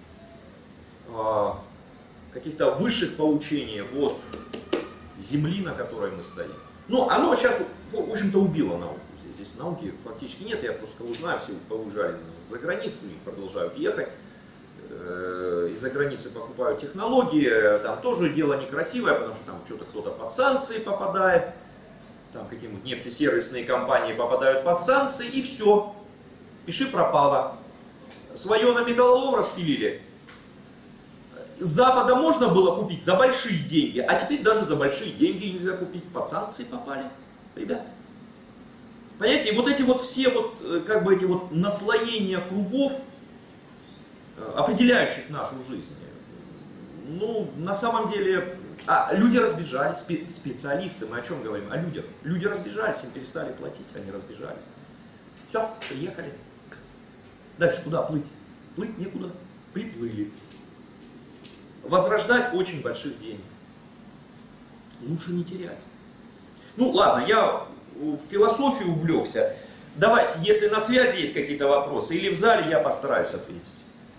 э, каких-то высших поучений от земли, на которой мы стоим. Ну, оно сейчас, в общем-то, убило науку. Здесь, здесь науки фактически нет, я просто кого знаю, все поуезжали за границу и продолжают ехать. Э, из-за границы покупают технологии, там тоже дело некрасивое, потому что там что-то кто-то под санкции попадает. Там какие-нибудь нефтесервисные компании попадают под санкции, и все. Пиши пропало. Свое на металлолом распилили. С Запада можно было купить за большие деньги, а теперь даже за большие деньги нельзя купить. Под санкции попали, ребят. Понимаете, и вот эти вот все вот, как бы эти вот наслоения кругов, определяющих нашу жизнь, ну, на самом деле... А люди разбежались, специалисты, мы о чем говорим? О людях. Люди разбежались, им перестали платить, они разбежались. Все, приехали. Дальше куда плыть? Плыть некуда, приплыли. Возрождать очень больших денег. Лучше не терять. Ну ладно, я в философию увлекся. Давайте, если на связи есть какие-то вопросы, или в зале, я постараюсь ответить.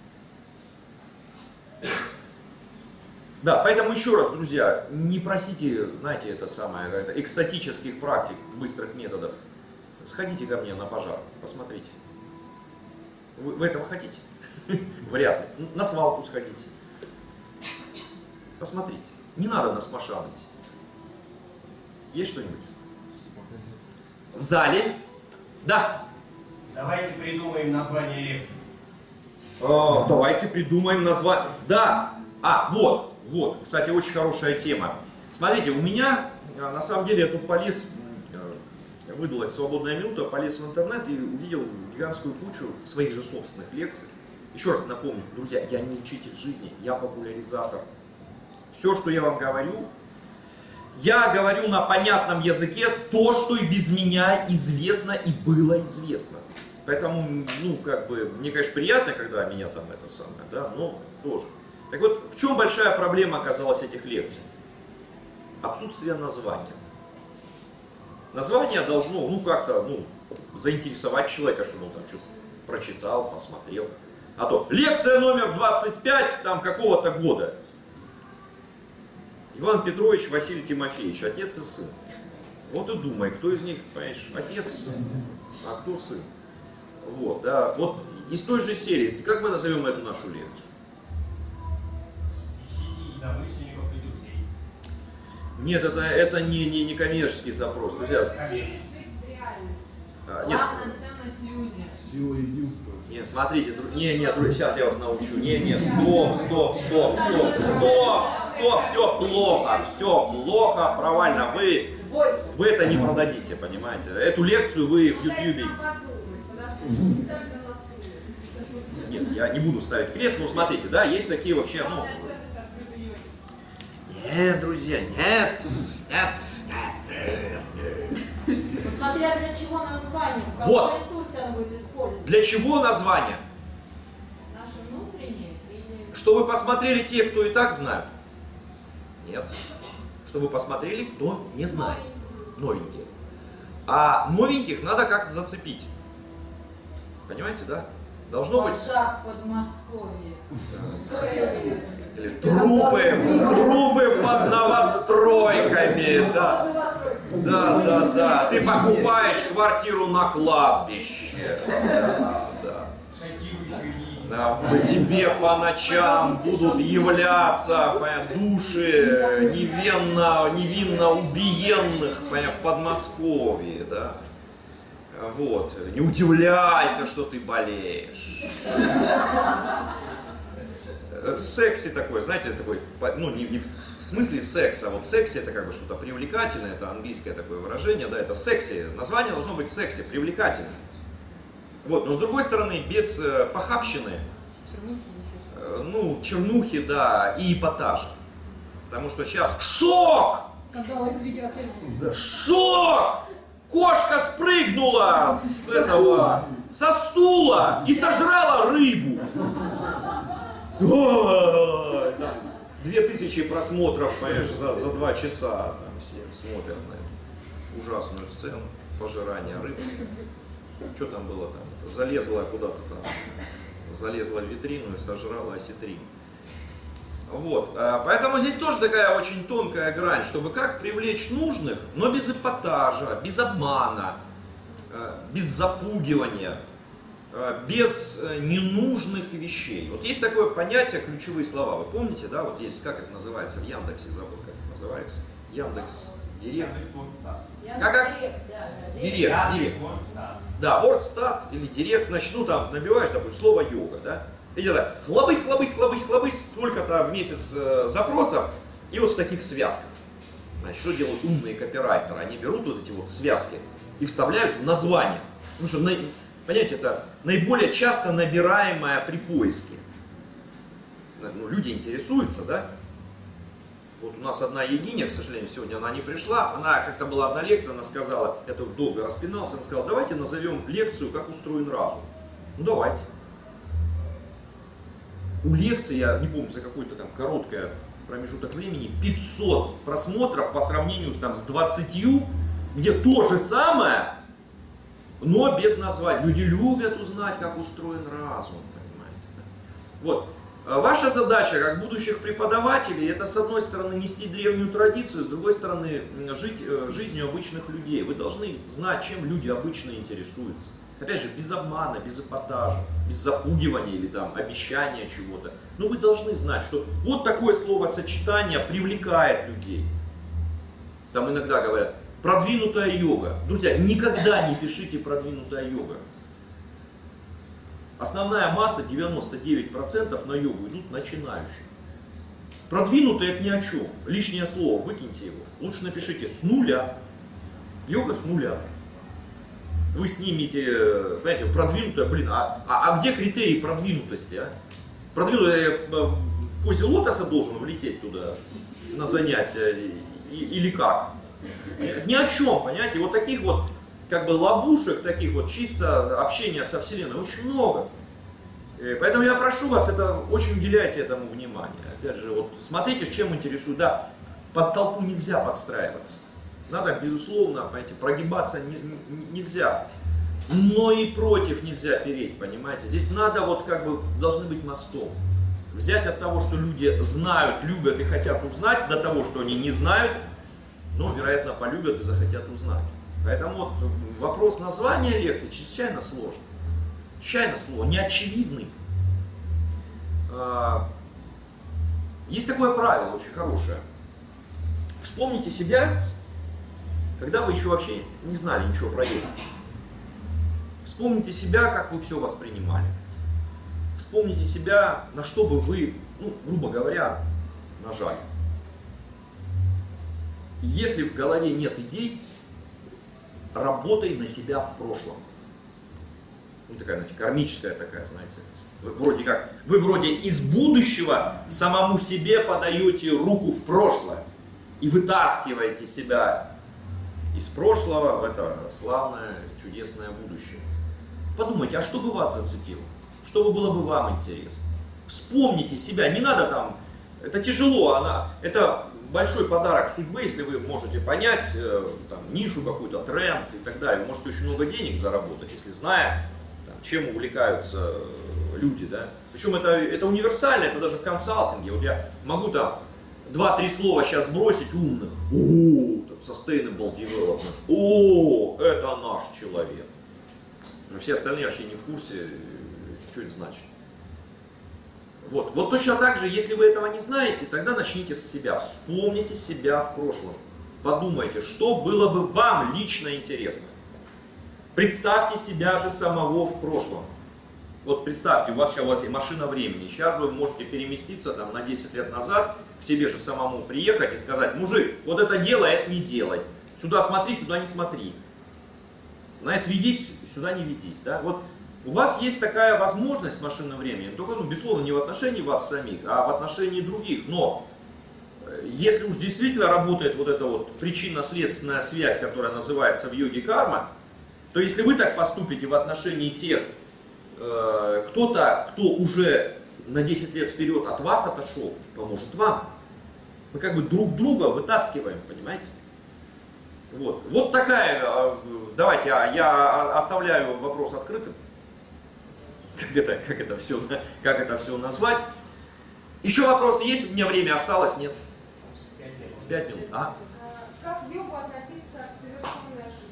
Да, поэтому еще раз, друзья, не просите, знаете, это самое, это, экстатических практик, быстрых методов. Сходите ко мне на пожар, посмотрите. Вы, вы этого хотите? Вряд ли. На свалку сходите. Посмотрите. Не надо на смошан идти. Есть что-нибудь? В зале? Да. Давайте придумаем название лекции. О, давайте придумаем название. Да. А, вот. Вот, кстати, очень хорошая тема. Смотрите, у меня, на самом деле, я тут полез, выдалась свободная минута, полез в интернет и увидел гигантскую кучу своих же собственных лекций. Еще раз напомню, друзья, я не учитель жизни, я популяризатор. Все, что я вам говорю, я говорю на понятном языке то, что и без меня известно и было известно. Поэтому, ну, как бы, мне, конечно, приятно, когда меня там это самое, да, но тоже. Так вот, в чем большая проблема оказалась этих лекций? Отсутствие названия. Название должно, ну, как-то, ну, заинтересовать человека, чтобы он там что-то прочитал, посмотрел. А то лекция номер двадцать пять, там, какого-то года. Иван Петрович, Василий Тимофеевич, отец и сын. Вот и думай, кто из них, понимаешь, отец, а кто сын. Вот, да, вот из той же серии, как мы назовем эту нашу лекцию? Единомышленников и друзей. Нет, это, это не, не, не коммерческий запрос. Друзья. Учились жить в реальности. А, нет. Главная ценность люди. Сила единства. Не, смотрите, дру- не, не, друзья, сейчас я вас научу. Не, не, стоп, стоп, стоп, стоп, стоп, стоп, все плохо, все плохо, провально. Вы, вы это не продадите, понимаете? Эту лекцию вы в Ютьюбе. Нет, я не буду ставить крест, но смотрите, да, есть такие вообще, ну... Нет, друзья, нет, нет, нет, нет. Смотря для чего название, в каком Вот. ресурсе оно будет использоваться. Для чего название? Наши внутренние или... Чтобы посмотрели те, кто и так знают? Нет. Чтобы посмотрели, кто не знает. Новенькие. А новеньких надо как-то зацепить. Понимаете, да? Должно быть... Пожар в Подмосковье. Или трупы, трупы под новостройками, да. Да, да, да. Ты покупаешь квартиру на кладбище. Да, да. Шокирующую видео. Да, в тебе по ночам будут являться понятно, души невинно, невинно убиенных понятно, в Подмосковье, да. Вот. Не удивляйся, что ты болеешь. Это секси такое, знаете, такой, ну не, не в смысле секса, а вот секси это как бы что-то привлекательное, это английское такое выражение, да, это секси, название должно быть секси, привлекательное. Вот, но с другой стороны, без э, похабщины, э, ну, чернухи, да, и эпатажа. Потому что сейчас шок! Скандалы, интриги, расследования. Шок! Кошка спрыгнула с этого, со стула и сожрала рыбу. Ой, там две тысячи просмотров, понимаешь, за, за два часа там все смотрят на эту ужасную сцену пожирания рыбы. Что там было там? Залезла куда-то там, залезла в витрину и сожрала осетрин. Вот, поэтому здесь тоже такая очень тонкая грань, чтобы как привлечь нужных, но без эпатажа, без обмана, без запугивания, без ненужных вещей. Вот есть такое понятие ключевые слова, вы помните, да, вот есть, как это называется в Яндексе, забыл, как это называется, Яндекс Директ. Как, как? Директ, Директ. Да, WordStat или Директ, значит, ну там набиваешь, допустим, слово йога, да, и так, слабысь, слабысь, слабысь, слабысь, столько-то в месяц э, запросов, и вот в таких связках. Значит, что делают умные копирайтеры? Они берут вот эти вот связки и вставляют в название. Потому что, понимаете, это наиболее часто набираемое при поиске. Ну, люди интересуются, да? Вот у нас одна Егиня, к сожалению, сегодня она не пришла, она как-то была одна лекция, она сказала, я тут долго распинался, она сказала, давайте назовем лекцию «Как устроен разум». Ну давайте. У лекции, я не помню, за какой-то там короткий промежуток времени, пятьсот просмотров по сравнению с, там, с двадцатью, где то же самое, но без названия. Люди любят узнать, как устроен разум, понимаете. Да? Вот. Ваша задача, как будущих преподавателей, это с одной стороны нести древнюю традицию, с другой стороны жить жизнью обычных людей. Вы должны знать, чем люди обычно интересуются. Опять же, без обмана, без эпатажа, без запугивания или там обещания чего-то. Но вы должны знать, что вот такое словосочетание привлекает людей. Там иногда говорят, продвинутая йога. Друзья, никогда не пишите продвинутая йога. Основная масса, девяносто девять процентов на йогу идут начинающие. Продвинутые это ни о чем. Лишнее слово, выкиньте его. Лучше напишите с нуля. Йога с нуля. Вы снимете, знаете, продвинутая, блин, а, а, а где критерий продвинутости, а? Продвинутая в позе лотоса должен влететь туда на занятия и, или как? Ни о чем, понимаете, вот таких вот как бы ловушек, таких вот чисто общения со Вселенной очень много. И поэтому я прошу вас, это очень уделяйте этому внимание. Опять же, вот смотрите, чем интересует, да, под толпу нельзя подстраиваться. Надо, безусловно, понимаете, прогибаться не, не, нельзя, но и против нельзя переть, понимаете. Здесь надо, вот как бы, должны быть мостом. Взять от того, что люди знают, любят и хотят узнать, до того, что они не знают, но, вероятно, полюбят и захотят узнать. Поэтому вот вопрос названия лекции чрезвычайно сложный. Чрезвычайно сложный, неочевидный. Есть такое правило, очень хорошее. Вспомните себя, когда вы еще вообще не знали ничего про йогу. Вспомните себя, как вы все воспринимали. Вспомните себя, на что бы вы, ну, грубо говоря, нажали. Если в голове нет идей, работай на себя в прошлом. Ну, такая, знаете, кармическая такая, знаете. Вы вроде как, вы вроде из будущего самому себе подаете руку в прошлое и вытаскиваете себя из прошлого в это славное, чудесное будущее. Подумайте, а что бы вас зацепило? Что бы было бы вам интересно? Вспомните себя, не надо там, это тяжело, она, это большой подарок судьбы, если вы можете понять э, там, нишу какую-то, тренд и так далее. Вы можете очень много денег заработать, если зная, там, чем увлекаются люди. Да? Причем это, это универсально, это даже в консалтинге. Вот я могу там два-три слова сейчас бросить умных. О, sustainable development. О, это наш человек. Все остальные вообще не в курсе, что это значит. Вот. Вот точно так же, если вы этого не знаете, тогда начните с себя. Вспомните себя в прошлом. Подумайте, что было бы вам лично интересно. Представьте себя же самого в прошлом. Вот представьте, у вас сейчас у вас есть машина времени. Сейчас вы можете переместиться там, на десять лет назад, к себе же самому приехать и сказать: мужик, вот это делай, это не делай. Сюда смотри, сюда не смотри. На это ведись, сюда не ведись. Да? Вот у вас есть такая возможность машинного времени, только, ну, безусловно, не в отношении вас самих, а в отношении других. Но если уж действительно работает вот эта вот причинно-следственная связь, которая называется в йоге карма, то если вы так поступите в отношении тех, э, кто-то, кто уже на десять лет вперед от вас отошел, поможет вам. Мы как бы друг друга вытаскиваем, понимаете? Вот, вот такая, давайте, я оставляю вопрос открытым. Как это, как это все, как это все назвать? Еще вопросы есть? У меня время осталось? Нет? Пять минут. А? Как в йогу относиться к совершенной ошибке?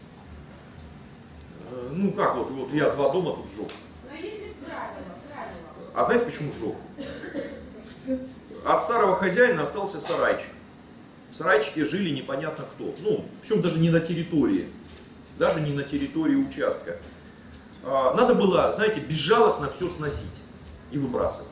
Ну как, вот, вот я два дома тут сжег. Но если правило, правило. А знаете, почему сжег? От старого хозяина остался сарайчик. В сарайчике жили непонятно кто. Ну, причем даже не на территории. Даже не на территории участка. Надо было, знаете, безжалостно все сносить и выбрасывать.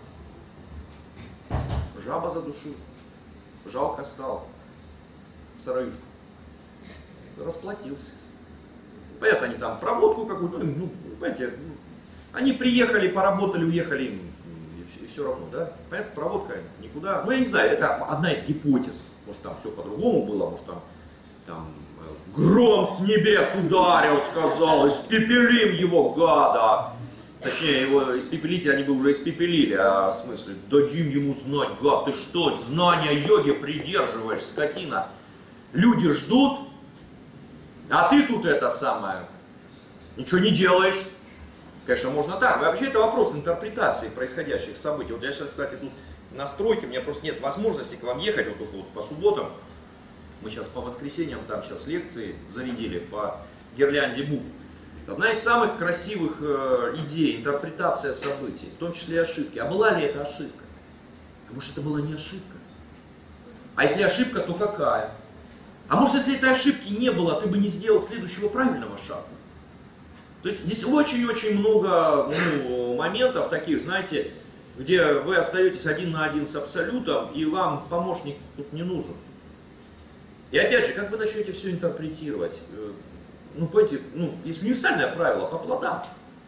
Жаба задушил. Жалко стало. Сараюшку. Расплатился. Понятно, они там проводку какую-то, ну, понимаете, они приехали, поработали, уехали, и все равно, да? Понятно, проводка никуда. Ну, я не знаю, это одна из гипотез. Может, там все по-другому было, может, там, там гром с небес ударил, сказал, испепелим его, гада. Точнее, его испепелить они бы уже испепелили, а в смысле, дадим ему знать, гад, ты что, знания йоги придерживаешь, скотина. Люди ждут, а ты тут это самое, ничего не делаешь. Конечно, можно так. Вообще, это вопрос интерпретации происходящих событий. Вот я сейчас, кстати, тут на стройке, у меня просто нет возможности к вам ехать, вот только вот по субботам. Мы сейчас по воскресеньям, там сейчас лекции зарядили по гирлянде букв. Одна из самых красивых э, идей, интерпретация событий, в том числе и ошибки. А была ли это ошибка? А может, это была не ошибка? А если ошибка, то какая? А может, если этой ошибки не было, ты бы не сделал следующего правильного шага? То есть здесь очень-очень много, ну, моментов таких, знаете, где вы остаетесь один на один с абсолютом, и вам помощник тут не нужен. И опять же, как вы начнете все интерпретировать? Ну, понимаете, ну, есть универсальное правило по плодам.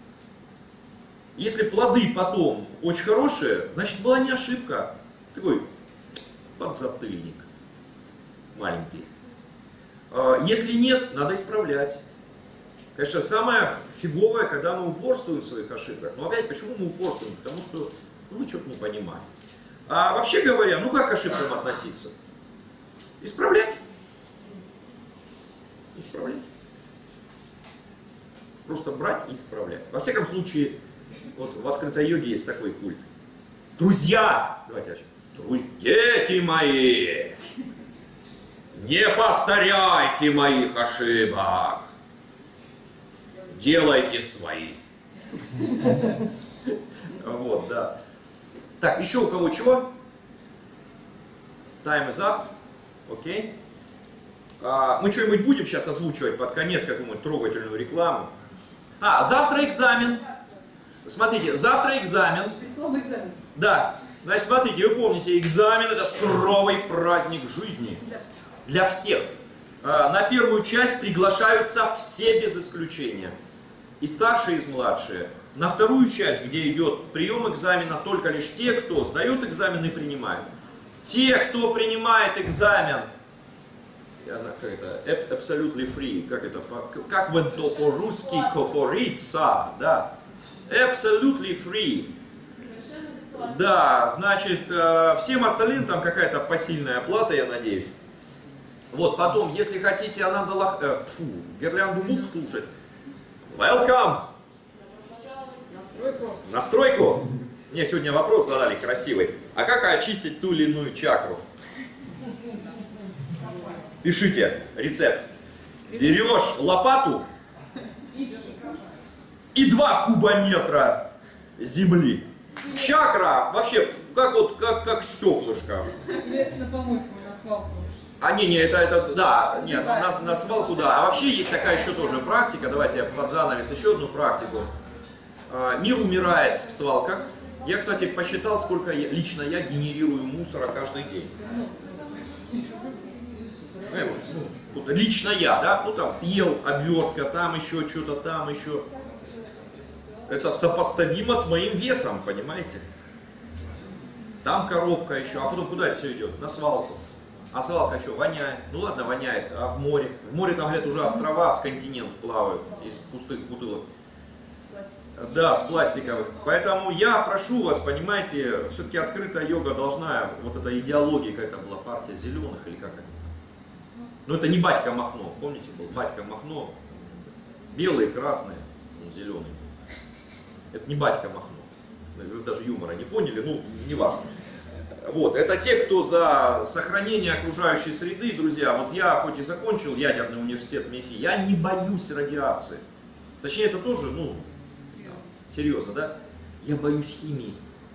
Если плоды потом очень хорошие, значит, была не ошибка. Такой подзатыльник маленький. Если нет, надо исправлять. Конечно, самое фиговое, когда мы упорствуем в своих ошибках. Но опять, почему мы упорствуем? Потому что, ну, мы что-то не понимаем. А вообще говоря, ну как к ошибкам относиться? Исправлять. Исправлять. Просто брать и исправлять. Во всяком случае, вот в открытой йоге есть такой культ. Друзья! Давайте я дети мои! Не повторяйте моих ошибок! Делайте свои. Вот, да. Так, еще у кого чего? Time is up. Окей. Мы что-нибудь будем сейчас озвучивать под конец, какую-нибудь трогательную рекламу? А, завтра экзамен. Смотрите, завтра экзамен. Диплом экзамен. Да. Значит, смотрите, вы помните, экзамен — это суровый праздник жизни. Для всех. Для всех. А, на первую часть приглашаются все без исключения. И старшие, и младшие. На вторую часть, где идет прием экзамена, только лишь те, кто сдает экзамен и принимает. Те, кто принимает экзамен, она как-то absolutely free, как это, как в это по-русски говорится, да, absolutely free. Да, значит, всем остальным там какая-то посильная оплата, я надеюсь. Вот, потом, если хотите Ананда Лах, э, фу, Гирлянду Бук слушать, welcome! Настройку. Настройку? Мне сегодня вопрос задали красивый. А как очистить ту или иную чакру? Пишите рецепт. Берешь лопату и два кубометра земли. Чакра вообще как вот как, как стеклышко. Или на помойку, на свалку. А не, не, это, это, да, нет, на, на свалку, да. А вообще есть такая еще тоже практика, давайте я под занавес еще одну практику. А, мир умирает в свалках. Я, кстати, посчитал, сколько я, лично я генерирую мусора каждый день. Э, ну, лично я, да, ну там съел обвертка, там еще что-то, там еще. Это сопоставимо с моим весом, понимаете? Там коробка еще, а потом куда это все идет? На свалку. А свалка что, воняет? Ну ладно, воняет, а в море? В море там, говорят, уже острова с континента плавают из пустых бутылок. Пластик. Да, с пластиковых. Поэтому я прошу вас, понимаете, все-таки открытая йога должна, вот эта идеология какая-то была, партия зеленых или как они там. Ну это не батька Махно, помните, был батька Махно, белые, красные, ну, зеленые. Это не батька Махно. Вы даже юмора не поняли, ну, не важно. Вот, это те, кто за сохранение окружающей среды, друзья. Вот я, хоть и закончил ядерный университет МИФИ, я не боюсь радиации. Точнее, это тоже, ну, серьезно, да? Я боюсь химии.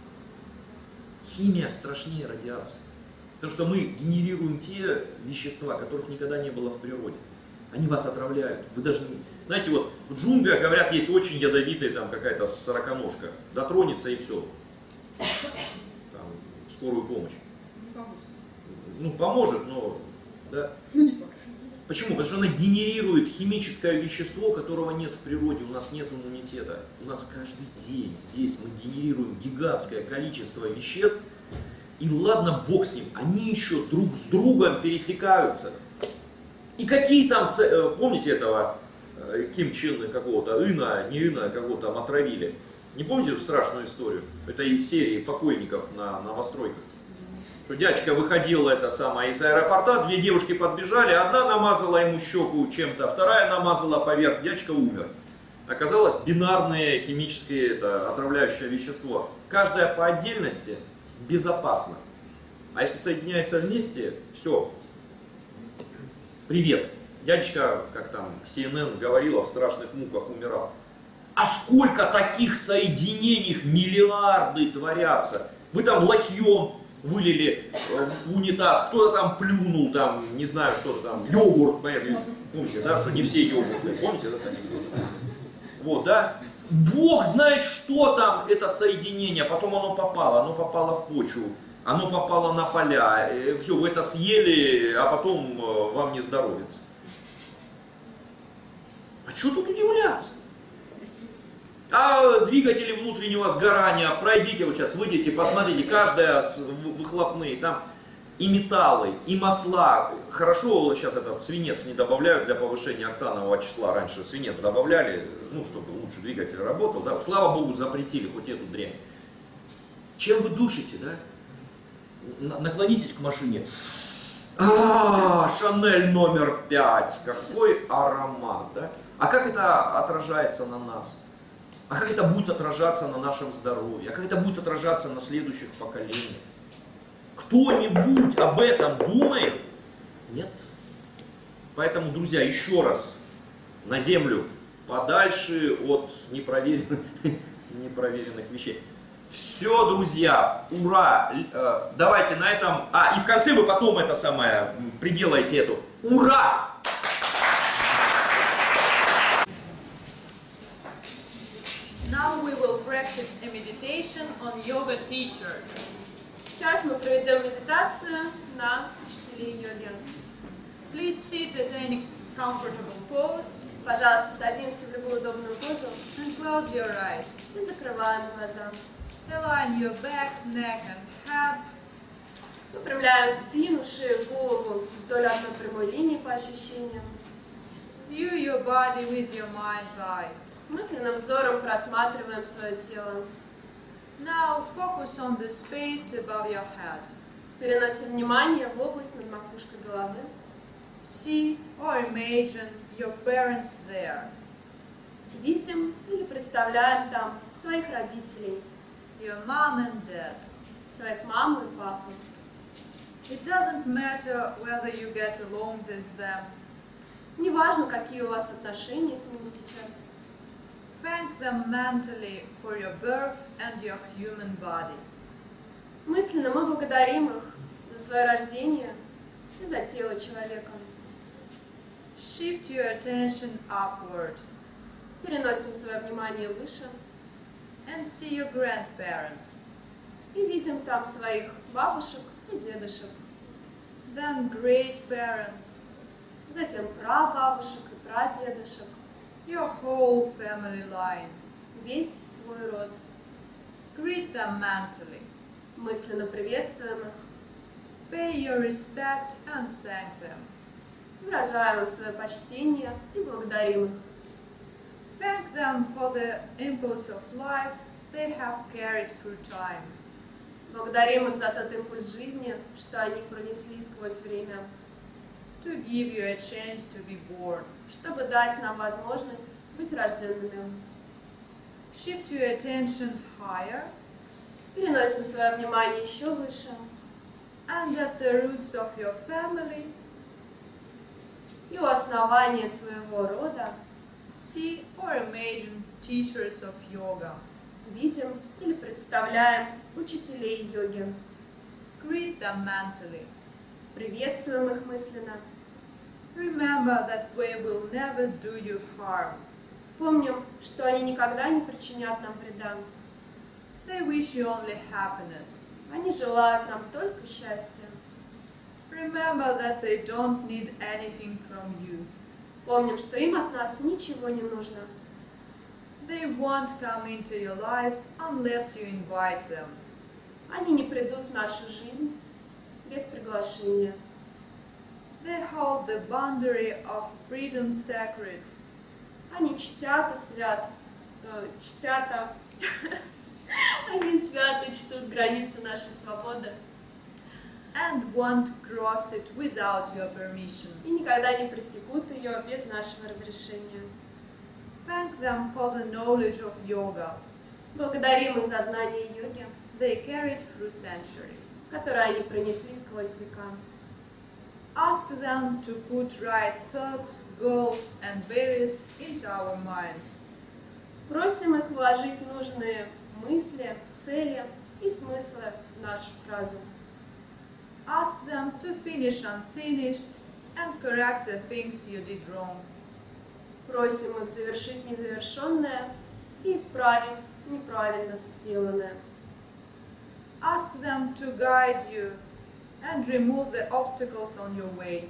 Химия страшнее радиации. Потому что мы генерируем те вещества, которых никогда не было в природе. Они вас отравляют. Вы даже, знаете, вот в джунглях, говорят, есть очень ядовитая там какая-то сороконожка. Дотронется и все. Там, скорую помощь. Не поможет. Ну, поможет, но, да. Ну, не факт. Почему? Потому что она генерирует химическое вещество, которого нет в природе. У нас нет иммунитета. У нас каждый день здесь мы генерируем гигантское количество веществ. И ладно, бог с ним, они еще друг с другом пересекаются. И какие там, помните этого Ким Чен какого-то, Ина, не Ина, какого-то там отравили? Не помните эту страшную историю? Это из серии покойников на новостройках. Что дядька выходил это самое из аэропорта, две девушки подбежали, одна намазала ему щеку чем-то, вторая намазала поверх, дядька умер. Оказалось бинарное химическое это, отравляющее вещество. Каждое по отдельности безопасно. А если соединяется вместе, все. Привет. Дядечка, как там Си Эн Эн говорила, в страшных муках умирал. А сколько таких соединений, миллиарды творятся. Вы там лосьон вылили в унитаз, кто-то там плюнул, там, не знаю, что-то там, йогурт, помните, да, что не все йогурты, помните, да, там, вот, да. Бог знает, что там это соединение, потом оно попало, оно попало в почву. Оно попало на поля, все, вы это съели, а потом вам не здоровится. А что тут удивляться? А двигатели внутреннего сгорания, пройдите вот сейчас, выйдите, посмотрите, каждая выхлопные, там и металлы, и масла. Хорошо сейчас этот свинец не добавляют для повышения октанового числа. Раньше свинец добавляли, ну, чтобы лучше двигатель работал, да. Слава Богу, запретили хоть эту дрянь. Чем вы душите, да? Наклонитесь к машине. А, Шанель номер пять. Какой аромат, да? А как это отражается на нас? А как это будет отражаться на нашем здоровье? А как это будет отражаться на следующих поколениях? Кто-нибудь об этом думает? Нет. Поэтому, друзья, еще раз, на землю, подальше от непроверенных, непроверенных вещей. Все, друзья, ура! Давайте на этом... А, и в конце вы потом это самое, приделаете эту. Ура! practice a meditation on yoga teachers. Сейчас мы проведем медитацию на учителей йоги. Please sit at any comfortable pose Пожалуйста, садимся в любую удобную позу and close your eyes. и закрываем глаза. Align your back, neck and head. Выпрямляем спину, шею, голову вдоль одной прямой линии по ощущениям. View your body with your mind's eye. Мысленным взором просматриваем свое тело. Now focus on the space above your head. Переносим внимание в область над макушкой головы. See or imagine your parents there. Видим или представляем там своих родителей, Your mom and dad. своих маму и папу. It doesn't matter whether you get along with them. Неважно, какие у вас отношения с ними сейчас. Thank them mentally for your birth and your human body. Мысленно мы благодарим их за свое рождение и за тело человека. Shift your attention upward Переносим свое внимание выше and see your grandparents, и видим там своих бабушек и дедушек, then great parents, затем прабабушек и прадедушек, your whole family line. весь свой род. Greet them mentally. Мысленно приветствуем их, Pay your respect and thank them. выражаем им свое почтение и благодарим их. Thank them for the impulse of life they have carried through time. Благодарим их за тот импульс жизни, что они пронесли сквозь время, To give you a chance to be born. чтобы дать нам возможность быть рожденными. Shift your attention higher Переносим свое внимание еще выше and at the roots of your family, и у основания своего рода see or imagine teachers of yoga. видим или представляем учителей йоги. Greet them mentally. Приветствуем их мысленно. Remember that they will never do you harm. Помним, что они никогда не причинят нам вреда. They wish you only happiness. Они желают нам только счастья. Remember that they don't need anything from you. Помним, что им от нас ничего не нужно. They won't come into your life unless you invite them. Они не придут в нашу жизнь без приглашения. They hold the boundary of freedom sacred. Они чтят и свят, э, чтят, а, они свято чтут границы нашей свободы And won't cross it without your permission. и никогда не пресекут ее без нашего разрешения. Thank them for the knowledge of yoga Благодарим их за знание йоги, they carried through centuries. которые они пронесли сквозь века. Ask them to put right thoughts, goals and values into our minds. Просим их вложить нужные мысли, цели и смыслы в наш разум. Ask them to finish unfinished and correct the things you did wrong. Просим их завершить незавершенное и исправить неправильно сделанное. Ask them to guide you and remove the obstacles on your way.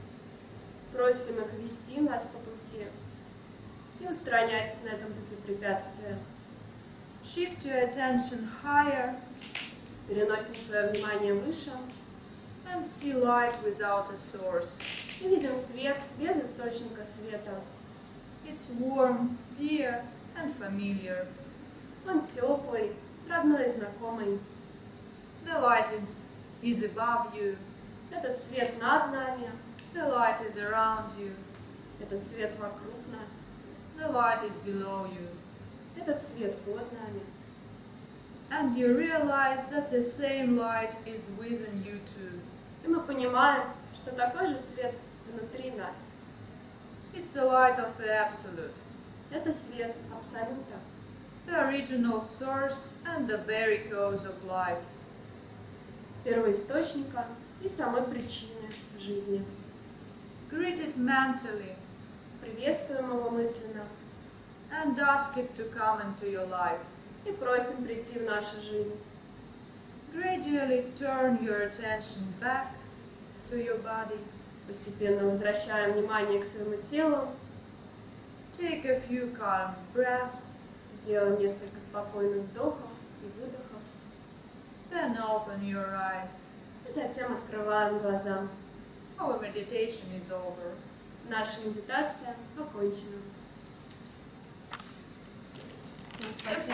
Просим их вести нас по пути и устранять на этом пути препятствия. Shift your attention higher Переносим свое внимание выше and see light without a source. и видим свет без источника света. It's warm, dear and familiar. Он теплый, родной и знакомый. The light is, is above you. Этот свет над нами, The light is around you. этот свет вокруг нас, The light is below you. этот свет под нами. And you realize that the same light is within you too. И мы понимаем, что такой же свет внутри нас. It's the light of the Absolute, Это свет Абсолюта, the original source and the very cause of life. первоисточника и самой причины жизни. Greet it mentally Приветствуем его мысленно and ask it to come into your life. и просим прийти в нашу жизнь. Gradually turn your attention back to your body. Постепенно возвращаем внимание к своему телу, Take a few calm breaths, делаем несколько спокойных вдохов и выдохов, then open your eyes. и затем открываем глаза. Our meditation is over. Наша медитация окончена. Всем спасибо.